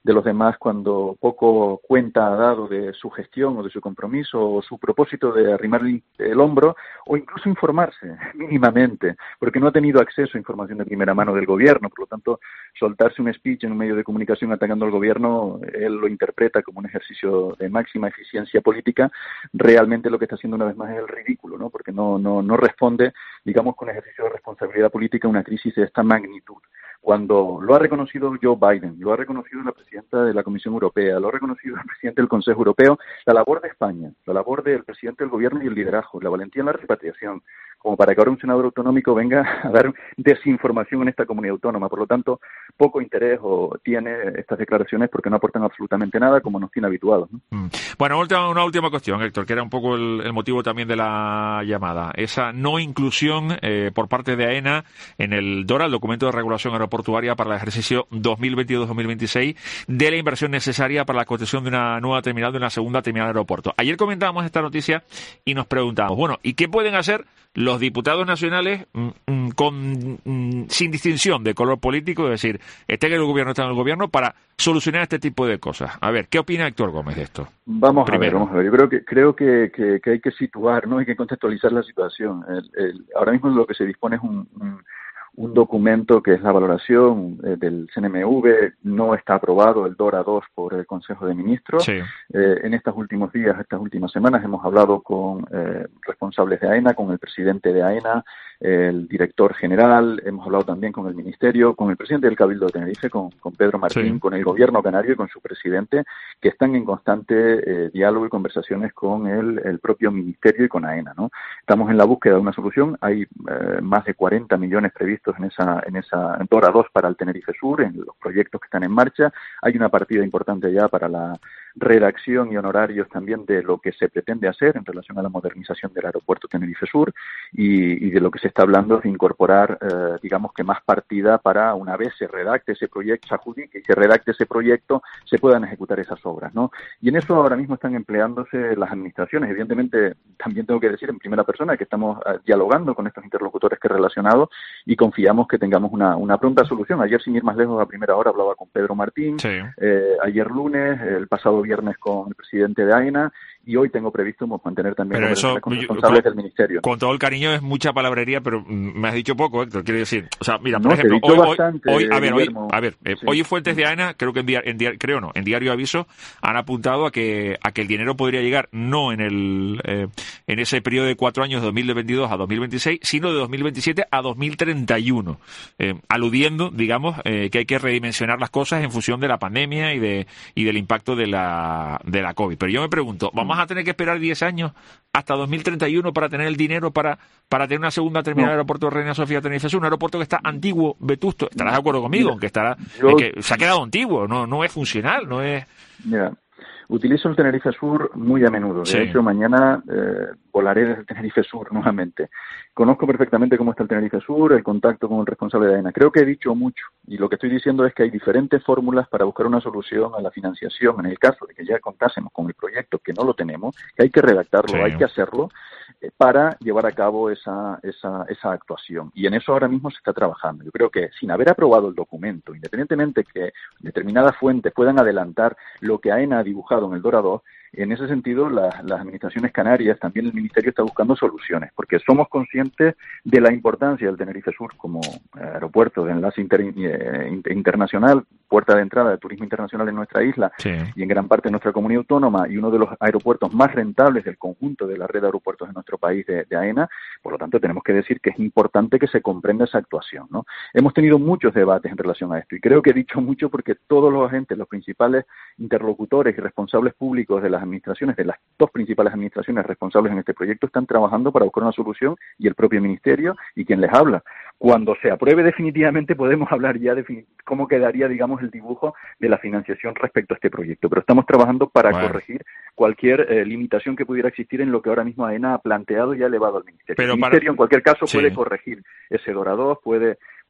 de los demás cuando poco cuenta ha dado de su gestión o de su compromiso o su propósito de arrimar el hombro o incluso informarse mínimamente, porque no ha tenido acceso a información de primera mano del gobierno. Por lo tanto, soltarse un speech en un medio de comunicación atacando al gobierno, él lo interpreta como un ejercicio de máxima eficiencia política. Realmente lo que está haciendo una vez más es el ridículo, ¿no? Porque no, no, no responde, digamos, con ejercicio de responsabilidad política a una crisis de esta magnitud. Cuando lo ha reconocido Joe Biden, lo ha reconocido la presidenta de la Comisión Europea, lo ha reconocido el presidente del Consejo Europeo, la labor de España, la labor del presidente del Gobierno y el liderazgo, la valentía en la repatriación, como para que ahora un senador autonómico venga a dar desinformación en esta comunidad autónoma. Por lo tanto, poco interés o tiene estas declaraciones porque no aportan absolutamente nada, como nos tiene habituados, ¿no? Mm. Bueno, última, una última cuestión, Héctor, que era un poco el, el motivo también de la llamada. Esa no inclusión eh, por parte de AENA en el DORA, el documento de regulación aeroportuaria para el ejercicio dos mil veintidós dos mil veintiséis, de la inversión necesaria para la construcción de una nueva terminal, de una segunda terminal de aeropuerto. Ayer comentábamos esta noticia y nos preguntábamos, bueno, ¿y qué pueden hacer los diputados nacionales mm, con mm, sin distinción de color político, es decir, esté en el gobierno, esté en el gobierno, para solucionar este tipo de cosas? A ver, ¿qué opina Héctor Gómez de esto? Vamos Primero. a ver, vamos a ver. Yo creo que creo que, que, que hay que situar, ¿no? Hay que contextualizar la situación. El, el, ahora mismo lo que se dispone es un, un un documento que es la valoración eh, del C N M V. No está aprobado el DORA dos por el Consejo de Ministros. Sí. Eh, en estos últimos días, estas últimas semanas, hemos hablado con eh, responsables de AENA, con el presidente de AENA, el director general, hemos hablado también con el Ministerio, con el presidente del Cabildo de Tenerife, con, con Pedro Martín, sí. con el Gobierno canario y con su presidente, que están en constante eh, diálogo y conversaciones con el, el propio Ministerio y con AENA, ¿no? Estamos en la búsqueda de una solución. Hay eh, más de cuarenta millones previstos en esa en esa en DORA dos para el Tenerife Sur, en los proyectos que están en marcha. Hay una partida importante ya para la redacción y honorarios también de lo que se pretende hacer en relación a la modernización del aeropuerto Tenerife Sur y, y de lo que se está hablando es de incorporar, eh, digamos que más partida para, una vez se redacte ese proyecto, se adjudique y se redacte ese proyecto, se puedan ejecutar esas obras, ¿no? Y en eso ahora mismo están empleándose las administraciones. Evidentemente, también tengo que decir en primera persona que estamos uh, dialogando con estos interlocutores que he relacionado y confiamos que tengamos una, una pronta solución. Ayer, sin ir más lejos, a primera hora hablaba con Pedro Martín, sí. eh, ayer lunes, el pasado viernes con el presidente de AENA, y hoy tengo previsto mantener también pero eso, con los responsables con, del Ministerio. Con todo el cariño, es mucha palabrería, pero me has dicho poco, Héctor, quiero decir. O sea, mira, por no, ejemplo, hoy, bastante, hoy, a ver, hoy, a ver, eh, sí. hoy fuentes de AENA, creo que en, dia, en dia, creo no, en Diario Aviso han apuntado a que a que el dinero podría llegar no en el eh, en ese periodo de cuatro años, de dos mil veintidós a dos mil veintiséis, sino de dos mil veintisiete a dos mil treinta y uno, eh, aludiendo, digamos, eh, que hay que redimensionar las cosas en función de la pandemia y de y del impacto de la de la COVID. Pero yo me pregunto, ¿vamos a tener que esperar diez años hasta dos mil treinta y uno para tener el dinero para para tener una segunda terminal no. del aeropuerto de Reina Sofía Tenerife Sur, un aeropuerto que está antiguo, vetusto? ¿Estarás de acuerdo conmigo? Mira, aunque estará yo, es que se ha quedado antiguo, no no es funcional, no es. Mira, utilizo el Tenerife Sur muy a menudo. De sí. hecho, mañana eh, volaré desde el Tenerife Sur nuevamente. Conozco perfectamente cómo está el Tenerife Sur, el contacto con el responsable de AENA. Creo que he dicho mucho y lo que estoy diciendo es que hay diferentes fórmulas para buscar una solución a la financiación. En el caso de que ya contásemos con el proyecto, que no lo tenemos, que hay que redactarlo, sí. hay que hacerlo eh, para llevar a cabo esa, esa, esa actuación. Y en eso ahora mismo se está trabajando. Yo creo que sin haber aprobado el documento, independientemente que determinadas fuentes puedan adelantar lo que AENA ha dibujado en el DORA dos, en ese sentido, la, las administraciones canarias, también el Ministerio está buscando soluciones, porque somos conscientes de la importancia del Tenerife Sur como aeropuerto de enlace inter, eh, internacional, puerta de entrada de turismo internacional en nuestra isla sí. y en gran parte de nuestra comunidad autónoma, y uno de los aeropuertos más rentables del conjunto de la red de aeropuertos de nuestro país, de, de AENA. Por lo tanto, tenemos que decir que es importante que se comprenda esa actuación, ¿no? Hemos tenido muchos debates en relación a esto, y creo que he dicho mucho porque todos los agentes, los principales interlocutores y responsables públicos de las administraciones, de las dos principales administraciones responsables en este proyecto, están trabajando para buscar una solución, y el propio Ministerio y quien les habla. Cuando se apruebe definitivamente podemos hablar ya de cómo quedaría, digamos, el dibujo de la financiación respecto a este proyecto, pero estamos trabajando para bueno. corregir cualquier eh, limitación que pudiera existir en lo que ahora mismo AENA ha planteado y ha elevado al Ministerio. Pero el Ministerio, para... en cualquier caso, sí. puede corregir ese DORA dos, puede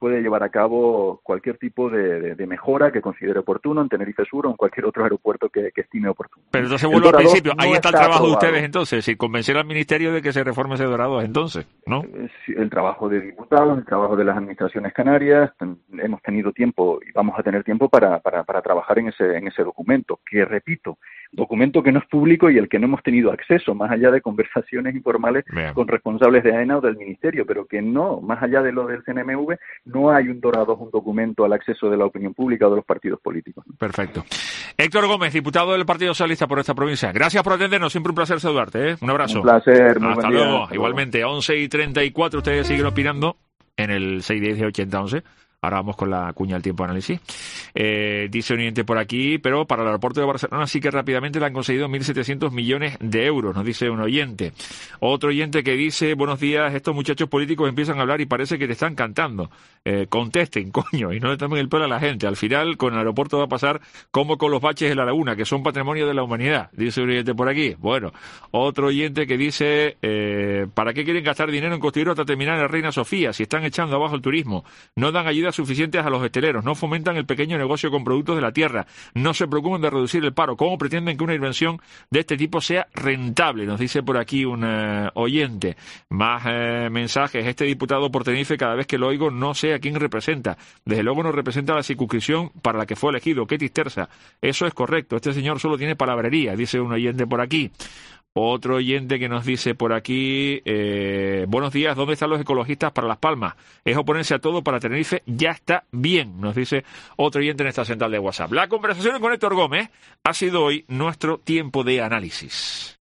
puede llevar a cabo cualquier tipo de, de, de mejora que considere oportuno en Tenerife Sur o en cualquier otro aeropuerto que, que estime oportuno. Pero entonces vuelvo al principio, ahí no está el está trabajo aprobado. de ustedes entonces, si convencer al Ministerio de que se reforme ese Dorados entonces, ¿no? El trabajo de diputados, el trabajo de las administraciones canarias, hemos tenido tiempo y vamos a tener tiempo para, para, para trabajar en ese, en ese documento, que repito, documento que no es público y al que no hemos tenido acceso, más allá de conversaciones informales Bien. con responsables de AENA o del Ministerio, pero que no, más allá de lo del C N M V, no hay un Dorados, un documento al acceso de la opinión pública o de los partidos políticos. Perfecto. Héctor Gómez, diputado del Partido Socialista por esta provincia. Gracias por atendernos, siempre un placer saludarte, ¿eh? Un abrazo. Un placer, muy Hasta buen día. luego. Hasta Igualmente, once y treinta y cuatro, ustedes siguen opinando en el seis diez ochenta once. Ahora vamos con la cuña del tiempo de análisis. Eh, dice un oyente por aquí, pero para el aeropuerto de Barcelona sí que rápidamente le han conseguido mil setecientos millones de euros, nos dice un oyente. Otro oyente que dice, buenos días, estos muchachos políticos empiezan a hablar y parece que te están cantando. Eh, contesten, coño, y no le tomen el pelo a la gente. Al final, con el aeropuerto va a pasar como con los baches de la laguna, que son patrimonio de la humanidad, dice un oyente por aquí. Bueno, otro oyente que dice, eh, ¿para qué quieren gastar dinero en construir hasta terminar en Reina Sofía si están echando abajo el turismo? No dan ayudas suficientes a los hosteleros, no fomentan el pequeño negocio con productos de la tierra, no se preocupan de reducir el paro. ¿Cómo pretenden que una inversión de este tipo sea rentable? Nos dice por aquí un eh, oyente. Más eh, mensajes. Este diputado por Tenerife, cada vez que lo oigo, no sé a quién representa. Desde luego no representa la circunscripción para la que fue elegido. ¡Qué tristeza! Eso es correcto. Este señor solo tiene palabrería, dice un oyente por aquí. Otro oyente que nos dice por aquí, eh, buenos días, ¿dónde están los ecologistas para Las Palmas? Es oponerse a todo para Tenerife, ya está bien, nos dice otro oyente en esta central de WhatsApp. La conversación con Héctor Gómez ha sido hoy nuestro tiempo de análisis.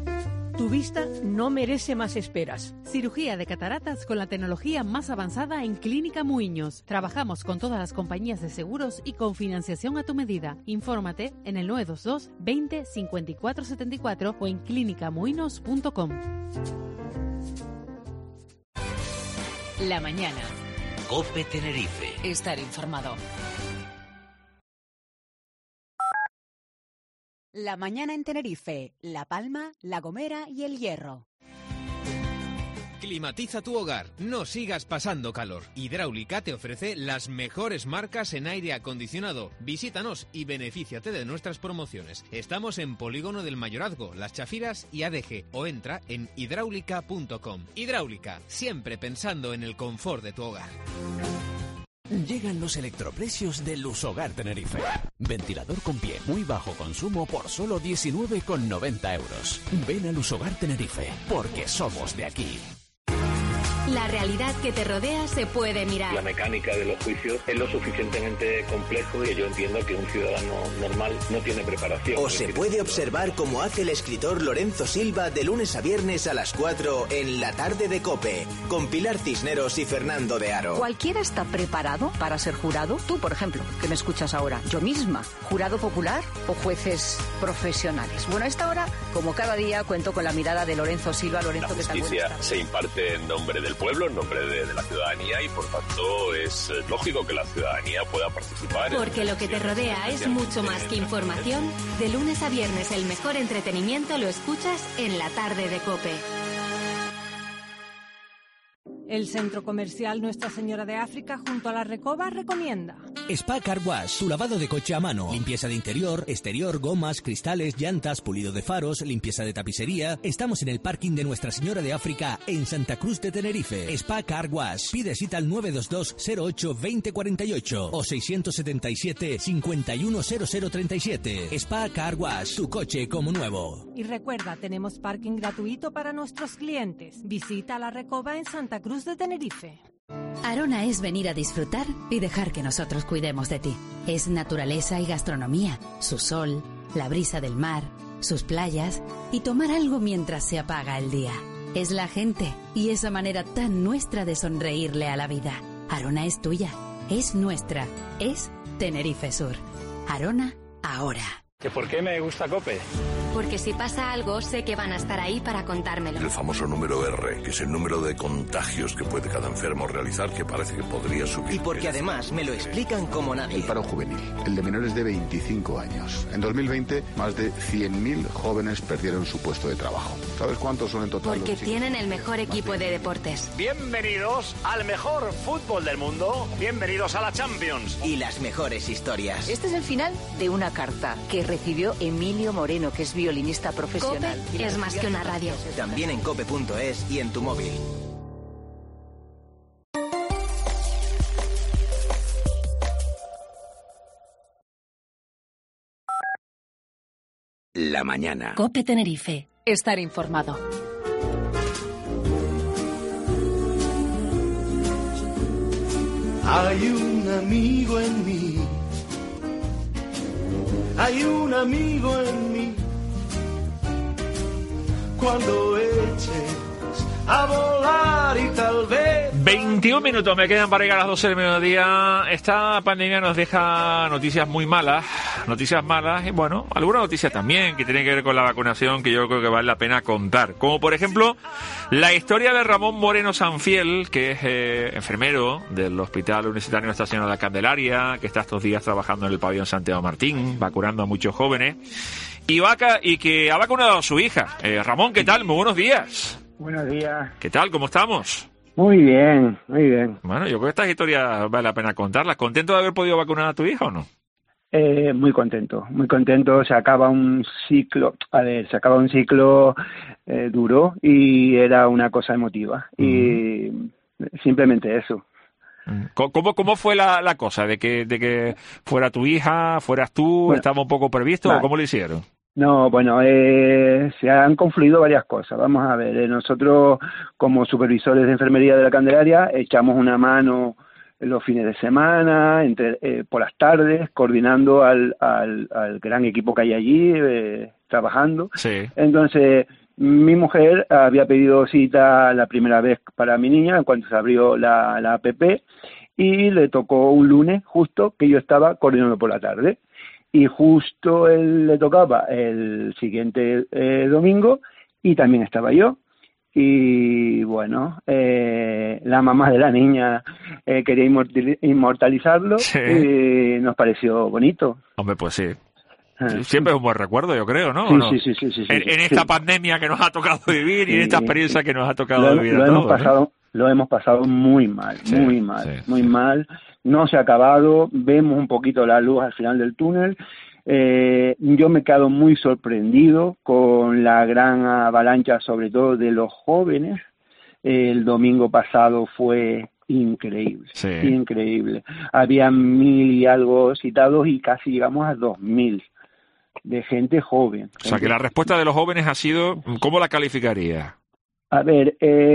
Tu vista no merece más esperas. Cirugía de cataratas con la tecnología más avanzada en Clínica Muiños. Trabajamos con todas las compañías de seguros y con financiación a tu medida. Infórmate en el nueve dos dos, veinte, cincuenta y cuatro setenta y cuatro o en clínica muinos punto com. La mañana. COPE Tenerife. Estar informado. La mañana en Tenerife, La Palma, La Gomera y El Hierro. Climatiza tu hogar, no sigas pasando calor. Hidráulica te ofrece las mejores marcas en aire acondicionado. Visítanos y benefíciate de nuestras promociones. Estamos en Polígono del Mayorazgo, Las Chafiras y A D G o entra en hidráulica punto com. Hidráulica, siempre pensando en el confort de tu hogar. Llegan los electroprecios de Lusogar Tenerife. Ventilador con pie, muy bajo consumo por solo diecinueve con noventa euros. Ven a Lusogar Tenerife, porque somos de aquí. La realidad que te rodea se puede mirar. La mecánica de los juicios es lo suficientemente complejo y yo entiendo que un ciudadano normal no tiene preparación. O se puede observar como hace el escritor Lorenzo Silva de lunes a viernes a las cuatro en La Tarde de COPE, con Pilar Cisneros y Fernando de Aro. ¿Cualquiera está preparado para ser jurado? Tú, por ejemplo, que me escuchas ahora. Yo misma. ¿Jurado popular o jueces profesionales? Bueno, a esta hora, como cada día, cuento con la mirada de Lorenzo Silva. Lorenzo, la justicia se imparte en nombre del pueblo, en nombre de, de la ciudadanía y por tanto es lógico que la ciudadanía pueda participar. Porque lo que te rodea es mucho más que información. De lunes a viernes el mejor entretenimiento lo escuchas en La Tarde de COPE. El Centro Comercial Nuestra Señora de África junto a la Recoba recomienda Spa Car Wash, tu lavado de coche a mano, limpieza de interior, exterior, gomas, cristales, llantas, pulido de faros, limpieza de tapicería. Estamos en el parking de Nuestra Señora de África en Santa Cruz de Tenerife. Spa Car Wash. Pide cita al nueve dos dos, cero ocho, veinte cuarenta y ocho o seiscientos setenta y siete, cincuenta y uno, cero cero treinta y siete. Spa Car Wash, tu coche como nuevo. Y recuerda, tenemos parking gratuito para nuestros clientes. Visita la Recoba en Santa Cruz de Tenerife. Arona es venir a disfrutar y dejar que nosotros cuidemos de ti. Es naturaleza y gastronomía, su sol, la brisa del mar, sus playas y tomar algo mientras se apaga el día. Es la gente y esa manera tan nuestra de sonreírle a la vida. Arona es tuya, es nuestra, es Tenerife Sur. Arona, ahora. ¿Que por qué me gusta COPE? Porque si pasa algo, sé que van a estar ahí para contármelo. El famoso número R, que es el número de contagios que puede cada enfermo realizar, que parece que podría subir. Y porque además me lo explican como nadie. El paro juvenil, el de menores de veinticinco años. En dos mil veinte, más de cien mil jóvenes perdieron su puesto de trabajo. ¿Sabes cuántos son en total? Porque tienen el mejor equipo de deportes. Bienvenidos al mejor fútbol del mundo. Bienvenidos a la Champions. Y las mejores historias. Este es el final de una carta que recibió Emilio Moreno, que es violinista profesional. COPE es más que una radio. También en cope punto es y en tu móvil. La mañana. COPE Tenerife. Estar informado. Hay un amigo en mí. Hay un amigo en mí. Cuando eches a volar y tal vez... veintiún minutos me quedan para llegar a las doce del mediodía. Esta pandemia nos deja noticias muy malas, noticias malas y bueno, algunas noticias también que tienen que ver con la vacunación que yo creo que vale la pena contar. Como por ejemplo, la historia de Ramón Moreno Sanfiel, que es eh, enfermero del Hospital Universitario Nuestra Señora de la Candelaria, que está estos días trabajando en el pabellón Santiago Martín, vacunando a muchos jóvenes. Y, vaca, y que ha vacunado a su hija. Eh, Ramón, ¿qué tal? Muy buenos días. Buenos días. ¿Qué tal? ¿Cómo estamos? Muy bien, muy bien. Bueno, yo creo que estas historias vale la pena contarlas. ¿Contento de haber podido vacunar a tu hija o no? Eh, muy contento, muy contento. Se acaba un ciclo, a ver, se acaba un ciclo eh, duro y era una cosa emotiva. Uh-huh. Y simplemente eso. ¿Cómo, cómo fue la, la cosa? ¿De que, de que fuera tu hija, fueras tú, bueno, estaba un poco previsto vale. o cómo lo hicieron? No, bueno, eh, se han confluido varias cosas. Vamos a ver, eh, nosotros como supervisores de enfermería de la Candelaria echamos una mano los fines de semana, entre, eh, por las tardes, coordinando al, al, al gran equipo que hay allí eh, trabajando. Sí. Entonces, mi mujer había pedido cita la primera vez para mi niña en cuanto se abrió la, la A P P y le tocó un lunes justo que yo estaba coordinando por la tarde. Y justo él le tocaba el siguiente eh, domingo y también estaba yo. Y bueno, eh, la mamá de la niña eh, quería inmortalizarlo sí. y nos pareció bonito. Hombre, pues sí. Siempre es un buen recuerdo, yo creo, ¿no? Sí, ¿no? sí, sí, sí, sí, En, sí, en esta sí. pandemia que nos ha tocado vivir y en esta experiencia que nos ha tocado lo, vivir lo a hemos todos. pasado, ¿eh? Lo hemos pasado muy mal, sí, muy mal, sí, muy sí. mal. No se ha acabado, vemos un poquito la luz al final del túnel. Eh, yo me he quedado muy sorprendido con la gran avalancha, sobre todo de los jóvenes. El domingo pasado fue increíble, sí. increíble. Había mil y algo citados y casi llegamos a dos mil de gente joven. O sea, que la respuesta de los jóvenes ha sido, ¿cómo la calificaría? A ver,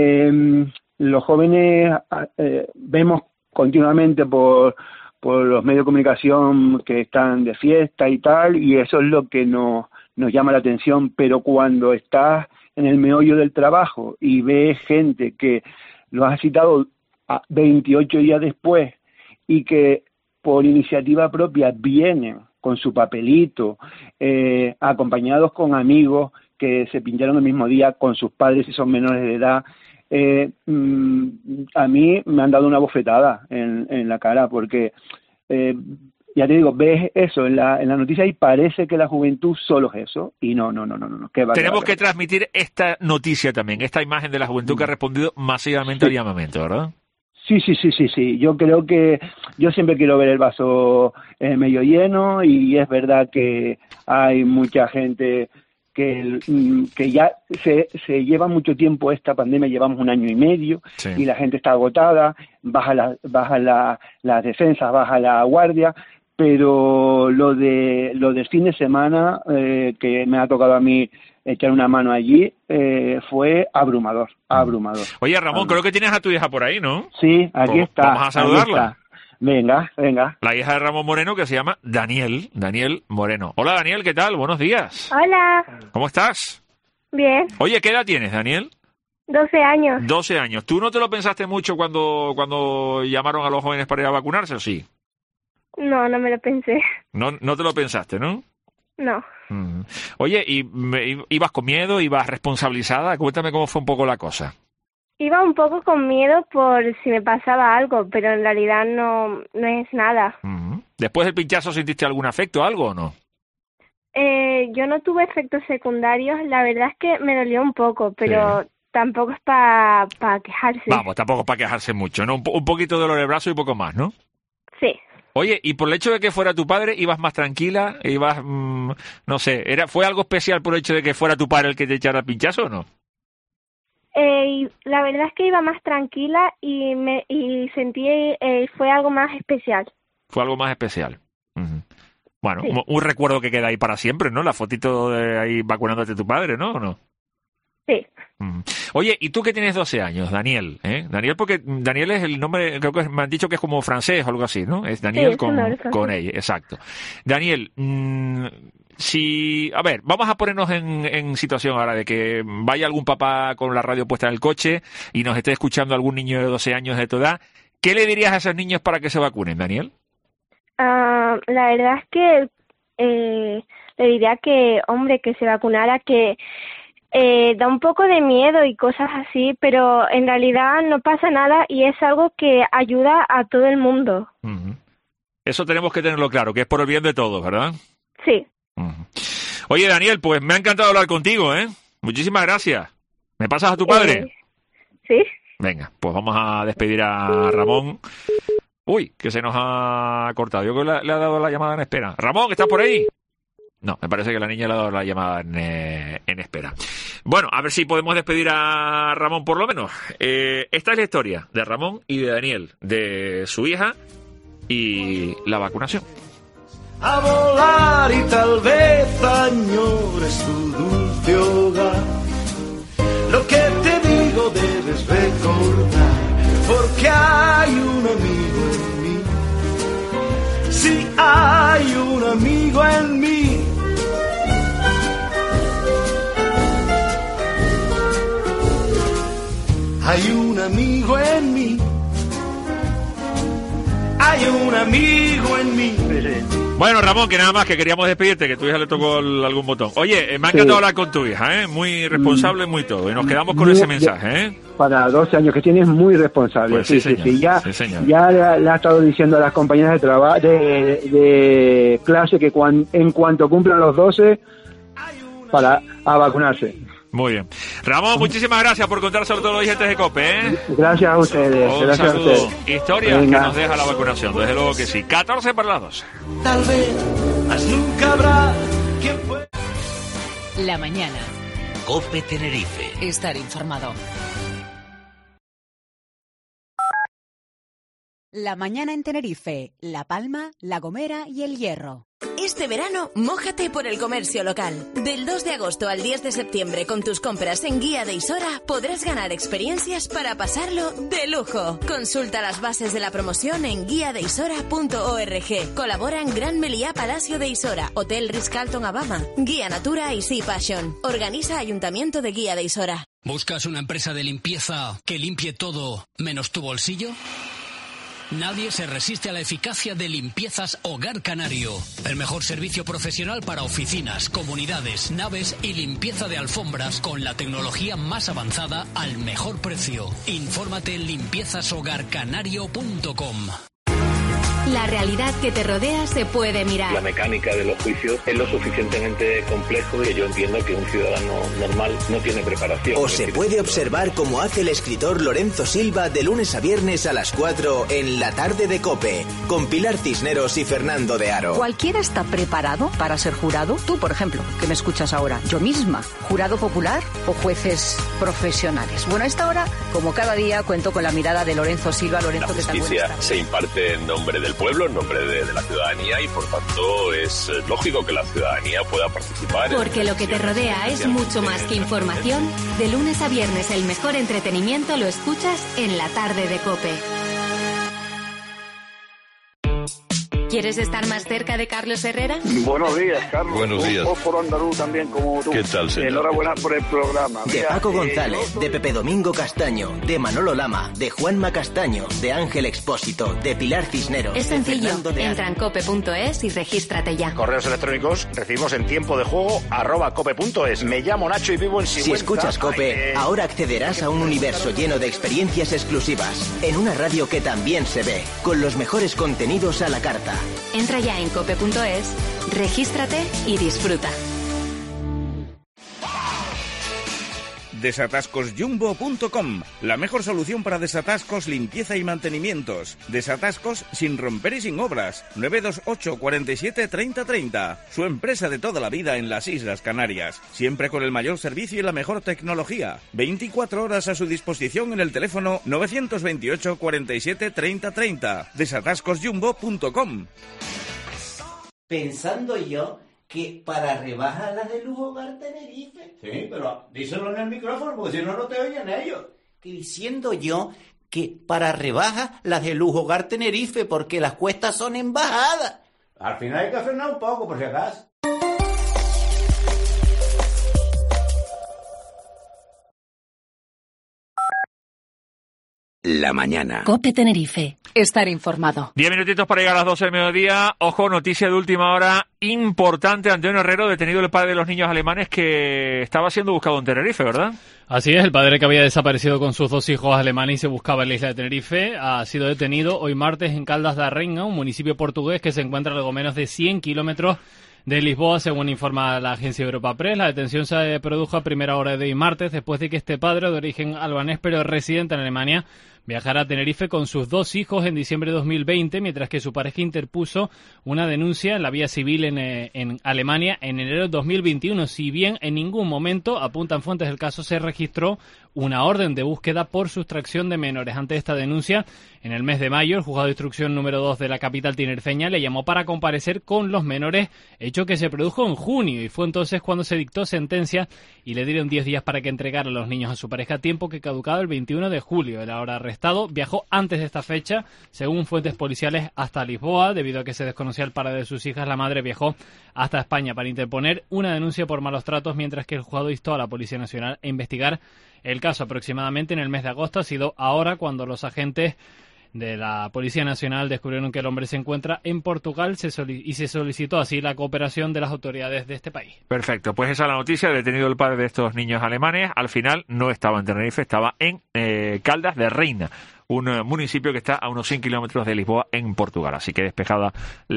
eh, los jóvenes eh, vemos continuamente por, por los medios de comunicación que están de fiesta y tal, y eso es lo que nos, nos llama la atención, pero cuando estás en el meollo del trabajo y ves gente que los ha citado a veintiocho días después y que por iniciativa propia vienen con su papelito, eh, acompañados con amigos que se pintaron el mismo día con sus padres si son menores de edad, eh, mm, a mí me han dado una bofetada en, en la cara porque, eh, ya te digo, ves eso en la, en la noticia y parece que la juventud solo es eso y no, no, no, no, no. ¿Qué va, Tenemos qué va, que transmitir esta noticia también, esta imagen de la juventud que ha respondido masivamente sí. al llamamiento, ¿verdad? Sí, sí, sí, sí, sí. Yo creo que yo siempre quiero ver el vaso eh, medio lleno y es verdad que hay mucha gente que, que ya se, se lleva mucho tiempo esta pandemia, llevamos un año y medio sí. y la gente está agotada, baja la, baja la, las defensas, baja la guardia, pero lo de lo del fin de semana eh, que me ha tocado a mí echar una mano allí eh, fue abrumador, abrumador. Oye, Ramón, abrumador. creo que tienes a tu hija por ahí, ¿no? Sí, aquí pues, está. Vamos a saludarla. Venga, venga. La hija de Ramón Moreno que se llama Daniel, Daniel Moreno. Hola, Daniel, ¿qué tal? Buenos días. Hola. ¿Cómo estás? Bien. Oye, ¿qué edad tienes, Daniel? doce años. doce años. ¿Tú no te lo pensaste mucho cuando, cuando llamaron a los jóvenes para ir a vacunarse o sí? No, no me lo pensé. No, no te lo pensaste, ¿no? No. Mm. Oye, ¿y me- ibas con miedo? ¿Ibas responsabilizada? Cuéntame cómo fue un poco la cosa. Iba un poco con miedo por si me pasaba algo, pero en realidad no, no es nada. Mm. ¿Después del pinchazo sentiste algún afecto, algo o no? Eh, yo no tuve efectos secundarios, la verdad es que me dolió un poco, pero Sí. tampoco es para pa quejarse. Vamos, tampoco para quejarse mucho, ¿no? Un, po- un poquito de dolor de brazo y poco más, ¿no? Sí. Oye, y por el hecho de que fuera tu padre, ¿ibas más tranquila? ¿Ibas, mm, no sé, era fue algo especial por el hecho de que fuera tu padre el que te echara el pinchazo o no? Eh, y la verdad es que iba más tranquila y me y sentí eh, fue algo más especial. Fue algo más especial. Ujú. Bueno, Sí. un, un recuerdo que queda ahí para siempre, ¿no? La fotito de ahí vacunándote tu padre, ¿no? ¿O no? Sí. Ujú. Oye, ¿y tú que tienes doce años, Daniel? ¿eh? Daniel, porque Daniel es el nombre, creo que es- me han dicho que es como francés o algo así, ¿no? Es Daniel es un con, nombre francés. con ella, exacto. Daniel, mm, si, a ver, vamos a ponernos en, en situación ahora de que vaya algún papá con la radio puesta en el coche y nos esté escuchando algún niño de doce años de tu edad. ¿Qué le dirías a esos niños para que se vacunen, Daniel? Ah, la verdad es que eh, le diría que, hombre, que se vacunara, que eh, da un poco de miedo y cosas así, pero en realidad no pasa nada y es algo que ayuda a todo el mundo. Ujú. Eso tenemos que tenerlo claro, que es por el bien de todos, ¿verdad? Sí. Ujú. Oye, Daniel, pues me ha encantado hablar contigo, ¿eh? Muchísimas gracias. ¿Me pasas a tu padre? Eh, sí. Venga, pues vamos a despedir a Ramón. Uy, que se nos ha cortado. Yo creo que le, le ha dado la llamada en espera. Ramón, ¿estás por ahí? No, me parece que la niña le ha dado la llamada en, eh, en espera. Bueno, a ver si podemos despedir a Ramón por lo menos. Eh, esta es la historia de Ramón y de Daniel, de su hija y la vacunación. A volar y tal vez añores tu dulce hogar. Lo que te digo debes recordar, porque hay un amigo en mí. Sí, hay un amigo en mí. Hay un amigo en mí. Hay un amigo en mí. Bueno, Ramón, que nada más que queríamos despedirte, que tu hija le tocó el- algún botón. Oye, eh, me ha Sí. encantado hablar con tu hija, ¿eh? Muy responsable, muy todo. Y nos quedamos con Muy- ese mensaje, ¿eh? Para doce años que tiene es muy responsable. Pues sí, sí, sí, señor. sí. Ya, Sí, señor. ya le, le ha estado diciendo a las compañeras de trabajo de, de clase que cuan- en cuanto cumplan los doce para a vacunarse. Muy bien. Ramón, muchísimas gracias por contárselo a todos los oyentes de COPE, ¿eh? Gracias a ustedes. Un gracias a saludo. ustedes. Historias Venga. que nos deja la vacunación, desde luego que sí. catorce para las doce. Tal vez, mas nunca habrá quien pueda. La mañana. COPE Tenerife. Estar informado. La mañana en Tenerife, La Palma, La Gomera y El Hierro. Este verano, mójate por el comercio local. Del dos de agosto al diez de septiembre, con tus compras en Guía de Isora, podrás ganar experiencias para pasarlo de lujo. Consulta las bases de la promoción en guía de isora punto org. Colaboran Gran Meliá Palacio de Isora, Hotel Ritz-Carlton Abama, Guía Natura y Sea Passion. Organiza Ayuntamiento de Guía de Isora. ¿Buscas una empresa de limpieza que limpie todo menos tu bolsillo? Nadie se resiste a la eficacia de Limpiezas Hogar Canario. El mejor servicio profesional para oficinas, comunidades, naves y limpieza de alfombras con la tecnología más avanzada al mejor precio. Infórmate en limpiezas hogar canario punto com. La realidad que te rodea se puede mirar. La mecánica de los juicios es lo suficientemente complejo que yo entiendo que un ciudadano normal no tiene preparación. O se puede observar como hace el escritor Lorenzo Silva de lunes a viernes a las cuatro en La Tarde de COPE, con Pilar Cisneros y Fernando de Aro. ¿Cualquiera está preparado para ser jurado? Tú, por ejemplo, que me escuchas ahora, yo misma, jurado popular o jueces profesionales. Bueno, a esta hora, como cada día, cuento con la mirada de Lorenzo Silva. Lorenzo, La ¿qué tal? justicia Buenas tardes. se imparte en nombre del pueblo, en nombre de, de la ciudadanía y por tanto es eh, lógico que la ciudadanía pueda participar. en Porque lo que te rodea es mucho más que información. De lunes a viernes el mejor entretenimiento lo escuchas en La Tarde de COPE. ¿Quieres estar más cerca de Carlos Herrera? Buenos días, Carlos. Buenos días. Un fósforo andaluz también como tú. ¿Qué tal, señor? Enhorabuena por el programa. De Mira, Paco eh, González, de Pepe Domingo Castaño, de Manolo Lama, de Juanma Castaño, de Ángel Expósito, de Pilar Cisneros. Es de sencillo. Fernando de Entra en cope punto es y regístrate ya. Correos electrónicos recibimos en tiempo de juego arroba cope punto es. Me llamo Nacho y vivo en Sigüenza. Si escuchas Cope, Ay, eh, ahora accederás a un universo lleno de experiencias exclusivas, en una radio que también se ve, con los mejores contenidos a la carta. Entra ya en cope punto es, regístrate y disfruta. Desatascos Jumbo punto com, la mejor solución para desatascos, limpieza y mantenimientos. Desatascos sin romper y sin obras. nueve dos ocho, cuarenta y siete, treinta, treinta. Su empresa de toda la vida en las Islas Canarias. Siempre con el mayor servicio y la mejor tecnología. veinticuatro horas a su disposición en el teléfono nueve dos ocho, cuarenta y siete, treinta, treinta. Desatascos Jumbo punto com. Pensando yo que para rebajar las de Lujo Hogar Tenerife... Sí, pero díselo en el micrófono, porque si no, no te oyen ellos. Que diciendo yo que para rebajas las de Lujo Hogar Tenerife, porque las cuestas son en bajada. Al final hay que frenar un poco, por si acaso. La mañana. COPE Tenerife. Estar informado. Diez minutitos para llegar a las doce del mediodía. Ojo, noticia de última hora importante. Antonio Herrero, detenido el padre de los niños alemanes que estaba siendo buscado en Tenerife, ¿verdad? Así es, el padre que había desaparecido con sus dos hijos alemanes y se buscaba en la isla de Tenerife ha sido detenido hoy martes en Caldas da Rainha, un municipio portugués que se encuentra a algo menos de cien kilómetros de Lisboa, según informa la agencia Europa Press. La detención se produjo a primera hora de hoy martes, después de que este padre, de origen albanés pero residente en Alemania, viajara a Tenerife con sus dos hijos en diciembre de dos mil veinte, mientras que su pareja interpuso una denuncia en la vía civil en, eh, en Alemania en enero de dos mil veintiuno. Si bien en ningún momento, apuntan fuentes del caso, se registró una orden de búsqueda por sustracción de menores. Ante esta denuncia, en el mes de mayo, el juzgado de instrucción número dos de la capital tinerfeña le llamó para comparecer con los menores, hecho que se produjo en junio, y fue entonces cuando se dictó sentencia y le dieron diez días para que entregara a los niños a su pareja, tiempo que caducado el veintiuno de julio. El ahora arrestado viajó antes de esta fecha, según fuentes policiales, hasta Lisboa. Debido a que se desconocía el paradero de sus hijas, la madre viajó hasta España para interponer una denuncia por malos tratos, mientras que el juzgado instó a la Policía Nacional a investigar el caso. Aproximadamente en el mes de agosto, ha sido ahora cuando los agentes de la Policía Nacional descubrieron que el hombre se encuentra en Portugal se y se solicitó así la cooperación de las autoridades de este país. Perfecto, pues esa es la noticia. Detenido el padre de estos niños alemanes. Al final no estaba en Tenerife, estaba en eh, Caldas da Rainha, un uh, municipio que está a unos cien kilómetros de Lisboa, en Portugal. Así que despejada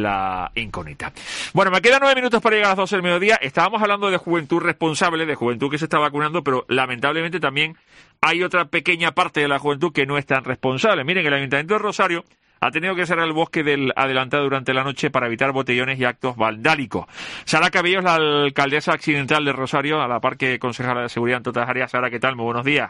la incógnita. Bueno, me quedan nueve minutos para llegar a las doce del mediodía. Estábamos hablando de juventud responsable, de juventud que se está vacunando, pero lamentablemente también hay otra pequeña parte de la juventud que no es tan responsable. Miren, el Ayuntamiento de Rosario ha tenido que cerrar el bosque del Adelantado durante la noche para evitar botellones y actos vandálicos. Sara Cabello es la alcaldesa accidental de Rosario, a la par que concejala de seguridad en todas las áreas. Sara, ¿qué tal? Muy buenos días.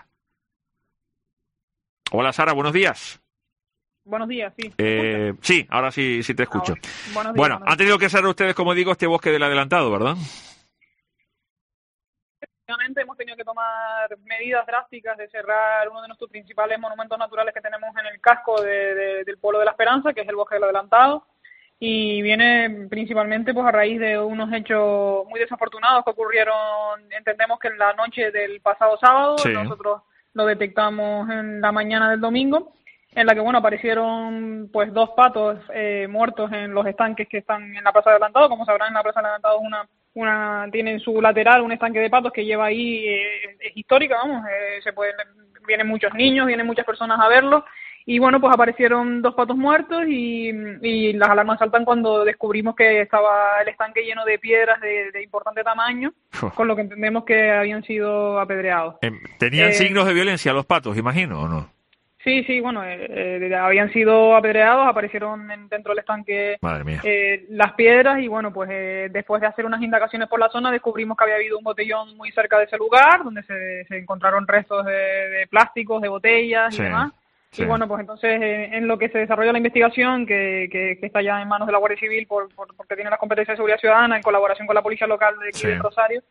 Hola, Sara, buenos días. Buenos días, sí. Eh, sí, ahora sí, sí te escucho. Ahora. Buenos días, bueno, buenos han tenido que cerrar ustedes, como digo, este bosque del Adelantado, ¿verdad? Efectivamente, hemos tenido que tomar medidas drásticas de cerrar uno de nuestros principales monumentos naturales que tenemos en el casco de, de, del Pueblo de la Esperanza, que es el Bosque del Adelantado, y viene principalmente pues a raíz de unos hechos muy desafortunados que ocurrieron, entendemos que en la noche del pasado sábado. Sí. Nosotros lo detectamos en la mañana del domingo, en la que bueno aparecieron pues dos patos eh, muertos en los estanques que están en la Plaza del Adelantado. Como sabrán, la Plaza del Adelantado es una una tiene en su lateral un estanque de patos que lleva ahí, eh, es histórica, vamos, eh, se pueden, vienen muchos niños, vienen muchas personas a verlo, y bueno, pues aparecieron dos patos muertos y, y las alarmas saltan cuando descubrimos que estaba el estanque lleno de piedras de, de importante tamaño, Uf. con lo que entendemos que habían sido apedreados. Eh, ¿Tenían eh, signos de violencia los patos, imagino, o no? Sí, sí, bueno, eh, eh, habían sido apedreados, aparecieron en, dentro del estanque eh, las piedras y bueno, pues eh, después de hacer unas indagaciones por la zona descubrimos que había habido un botellón muy cerca de ese lugar, donde se, se encontraron restos de, de plásticos, de botellas sí, y demás. Sí. Y bueno, pues entonces eh, en lo que se desarrolla la investigación, que, que, que está ya en manos de la Guardia Civil por, por, porque tiene las competencias de seguridad ciudadana en colaboración con la policía local de aquí sí. de Rosario,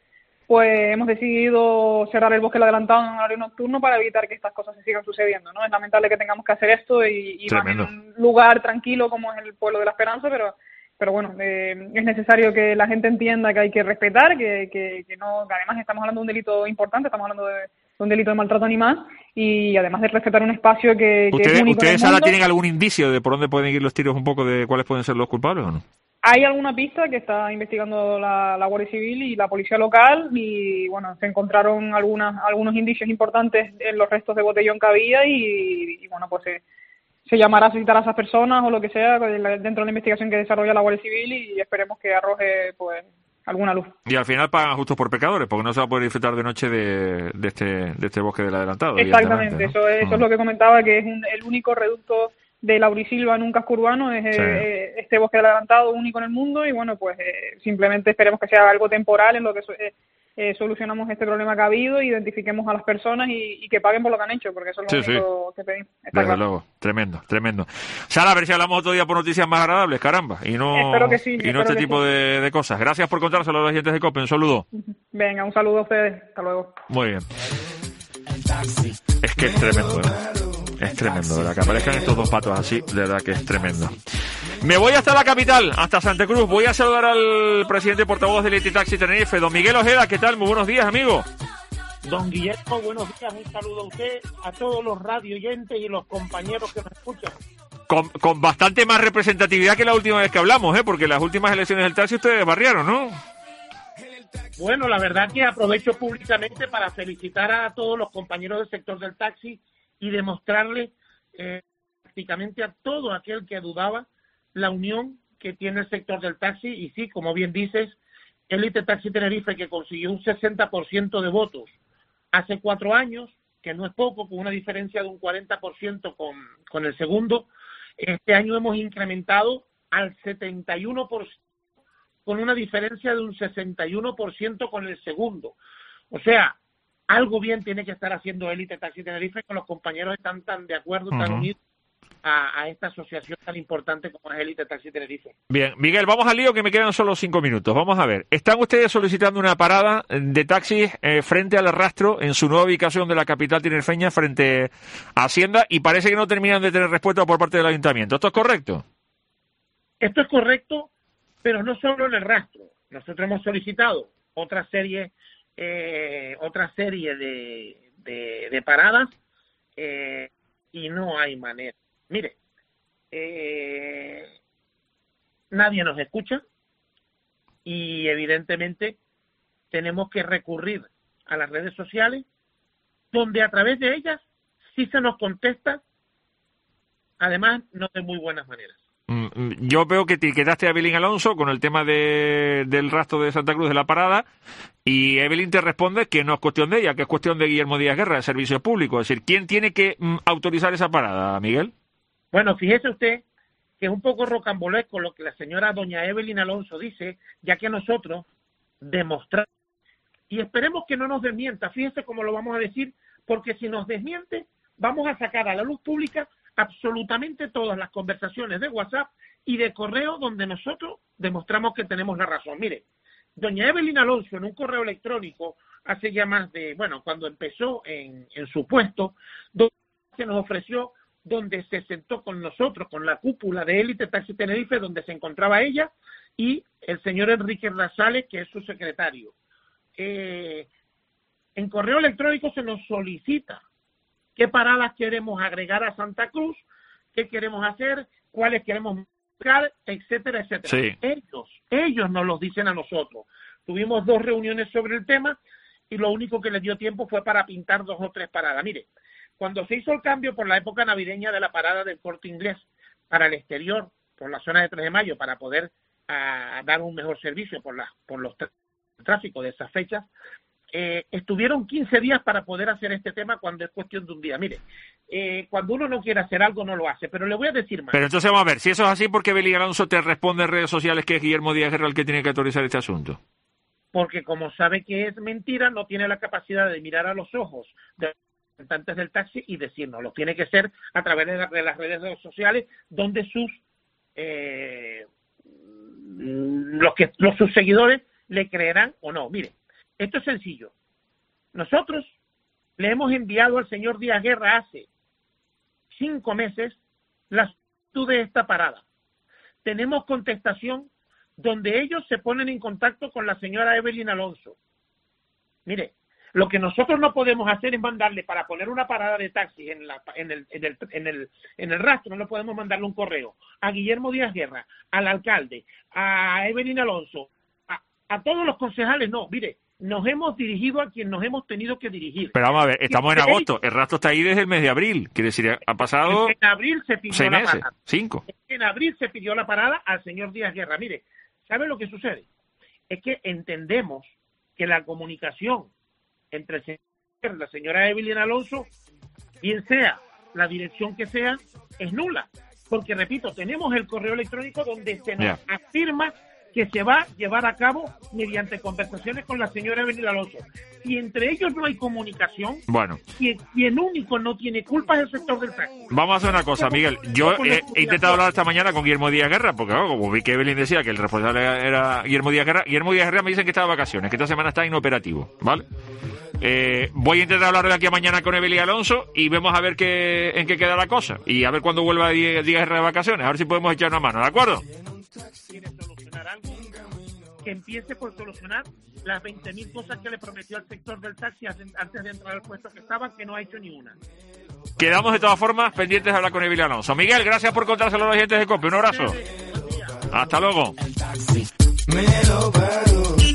pues hemos decidido cerrar el bosque del adelantado en horario nocturno para evitar que estas cosas se sigan sucediendo, ¿no? Es lamentable que tengamos que hacer esto y, y más en un lugar tranquilo como es el Pueblo de la Esperanza, pero pero bueno, eh, es necesario que la gente entienda que hay que respetar, que, que, que no, que además estamos hablando de un delito importante, estamos hablando de, de un delito de maltrato animal y además de respetar un espacio que, que ¿Ustedes, es único ¿ustedes en el ahora mundo. tienen algún indicio de por dónde pueden ir los tiros un poco de cuáles pueden ser los culpables o no? Hay alguna pista que está investigando la, la Guardia Civil y la policía local y bueno, se encontraron algunas algunos indicios importantes en los restos de botellón que había y, y bueno, pues se, se llamará a citar a esas personas o lo que sea dentro de la investigación que desarrolla la Guardia Civil y esperemos que arroje pues alguna luz. Y al final pagan justos por pecadores, porque no se va a poder disfrutar de noche de, de este de este bosque del adelantado. Exactamente, ¿no? eso, es, eso uh-huh. es lo que comentaba, que es un, el único reducto de Laurisilva en un casco urbano, es sí. eh, este bosque del adelantado único en el mundo y bueno, pues eh, simplemente esperemos que sea algo temporal en lo que eh, eh, solucionamos este problema que ha habido, identifiquemos a las personas y, y que paguen por lo que han hecho, porque eso es lo sí, único sí. que pedimos. Está Desde claro. luego, tremendo, tremendo. Sara, a ver si hablamos otro día por noticias más agradables, caramba, y no, espero que sí, y no este tipo sí. de, de cosas. Gracias por contárselo a los oyentes de COPE, un saludo. Venga, un saludo a ustedes, hasta luego. Muy bien. Es que es tremendo, ¿eh? Es tremendo, ¿verdad? Que aparezcan estos dos patos así, de verdad que es tremendo. Me voy hasta la capital, hasta Santa Cruz. Voy a saludar al presidente portavoz del Elite Taxi Tenerife, don Miguel Ojeda. ¿Qué tal? Muy buenos días, amigo. Don Guillermo, buenos días. Un saludo a usted, a todos los radio oyentes y los compañeros que me escuchan. Con, con bastante más representatividad que la última vez que hablamos, ¿eh? Porque las últimas elecciones del taxi ustedes barriaron, ¿no? Bueno, la verdad que aprovecho públicamente para felicitar a todos los compañeros del sector del taxi y demostrarle eh, prácticamente a todo aquel que dudaba la unión que tiene el sector del taxi. Y sí, como bien dices, Elite Taxi Tenerife, que consiguió un sesenta por ciento de votos hace cuatro años, que no es poco, con una diferencia de un cuarenta por ciento con, con el segundo. Este año hemos incrementado al setenta y uno por ciento, con una diferencia de un sesenta y uno por ciento con el segundo. O sea, algo bien tiene que estar haciendo Elite Taxi Tenerife, con los compañeros están tan de acuerdo, uh-huh. tan unidos a, a esta asociación tan importante como es Elite Taxi Tenerife. Bien, Miguel, vamos al lío que me quedan solo cinco minutos. Vamos a ver, están ustedes solicitando una parada de taxis eh, frente al rastro en su nueva ubicación de la capital tinerfeña frente a Hacienda y parece que no terminan de tener respuesta por parte del ayuntamiento. ¿Esto es correcto? Esto es correcto, pero no solo en el rastro. Nosotros hemos solicitado otra serie Eh, otra serie de, de, de paradas eh, y no hay manera. Mire, eh, nadie nos escucha y evidentemente tenemos que recurrir a las redes sociales, donde a través de ellas sí se nos contesta, además no de muy buenas maneras. Yo veo que etiquetaste a Evelyn Alonso con el tema de, del rastro de Santa Cruz de la parada y Evelyn te responde que no es cuestión de ella, que es cuestión de Guillermo Díaz Guerra, de Servicios Públicos. Es decir, ¿quién tiene que mm, autorizar esa parada, Miguel? Bueno, fíjese usted que es un poco rocambolesco lo que la señora doña Evelyn Alonso dice, ya que nosotros demostramos, y esperemos que no nos desmienta, fíjese cómo lo vamos a decir, porque si nos desmiente, vamos a sacar a la luz pública absolutamente todas las conversaciones de WhatsApp y de correo donde nosotros demostramos que tenemos la razón. Mire, doña Evelyn Alonso en un correo electrónico hace ya más de, bueno, cuando empezó en, en su puesto, donde se nos ofreció, donde se sentó con nosotros, con la cúpula de Elite Taxi Tenerife, donde se encontraba ella y el señor Enrique Razales, que es su secretario. Eh, en correo electrónico se nos solicita qué paradas queremos agregar a Santa Cruz, qué queremos hacer, cuáles queremos buscar, etcétera, etcétera. Sí. Ellos, ellos nos los dicen a nosotros. Tuvimos dos reuniones sobre el tema y lo único que les dio tiempo fue para pintar dos o tres paradas. Mire, cuando se hizo el cambio por la época navideña de la parada del Corte Inglés para el exterior, por la zona de tres de mayo, para poder a, dar un mejor servicio por, la, por los tra- tráficos de esas fechas, Eh, estuvieron quince días para poder hacer este tema cuando es cuestión de un día. Mire, eh, cuando uno no quiere hacer algo, no lo hace, pero le voy a decir más. Pero entonces vamos a ver, si eso es así, ¿por qué Evelyn Alonso te responde en redes sociales que es Guillermo Díaz Guerra el que tiene que autorizar este asunto? Porque como sabe que es mentira, no tiene la capacidad de mirar a los ojos de los representantes del taxi y decirnos, lo tiene que ser a través de, la, de las redes sociales, donde sus eh, los que los sus seguidores le creerán o no. Mire, Esto es sencillo. Nosotros le hemos enviado al señor Díaz Guerra hace cinco meses la solicitud de esta parada. Tenemos contestación donde ellos se ponen en contacto con la señora Evelyn Alonso. Mire, lo que nosotros no podemos hacer es mandarle para poner una parada de taxi en, la, en, el, en, el, en, el, en el rastro, no le podemos mandarle un correo a Guillermo Díaz Guerra, al alcalde, a Evelyn Alonso, a, a todos los concejales, no, mire, nos hemos dirigido a quien nos hemos tenido que dirigir. Pero vamos a ver, estamos en agosto, el rastro está ahí desde el mes de abril, quiere decir, ha pasado en abril se pidió seis la meses, parada. cinco. En abril se pidió la parada al señor Díaz Guerra. Mire, ¿sabe lo que sucede? Es que entendemos que la comunicación entre el señor Guerra y la señora Evelyn Alonso, bien sea la dirección que sea, es nula. Porque, repito, tenemos el correo electrónico donde se nos yeah. afirma que se va a llevar a cabo mediante conversaciones con la señora Evelyn Alonso. Si entre ellos no hay comunicación, bueno, quien, quien único no tiene culpa es el sector del taxi. Vamos a hacer una cosa, Miguel. Yo he, he intentado hablar esta mañana con Guillermo Díaz Guerra, porque oh, como vi que Evelyn decía que el responsable era Guillermo Díaz Guerra, Guillermo Díaz Guerra me dicen que está de vacaciones, que esta semana está inoperativo, ¿vale? Eh, voy a intentar hablar de aquí a mañana con Evelyn Alonso y vemos a ver qué, en qué queda la cosa. Y a ver cuándo vuelva Díaz Guerra de vacaciones, a ver si podemos echar una mano, ¿de acuerdo? Que empiece por solucionar las veinte mil cosas que le prometió al sector del taxi antes de entrar al puesto que estaba, que no ha hecho ni una. Quedamos de todas formas pendientes de hablar con Evelyn Alonso. Miguel, gracias por contárselo a los oyentes de COPE. Un abrazo. Hasta luego.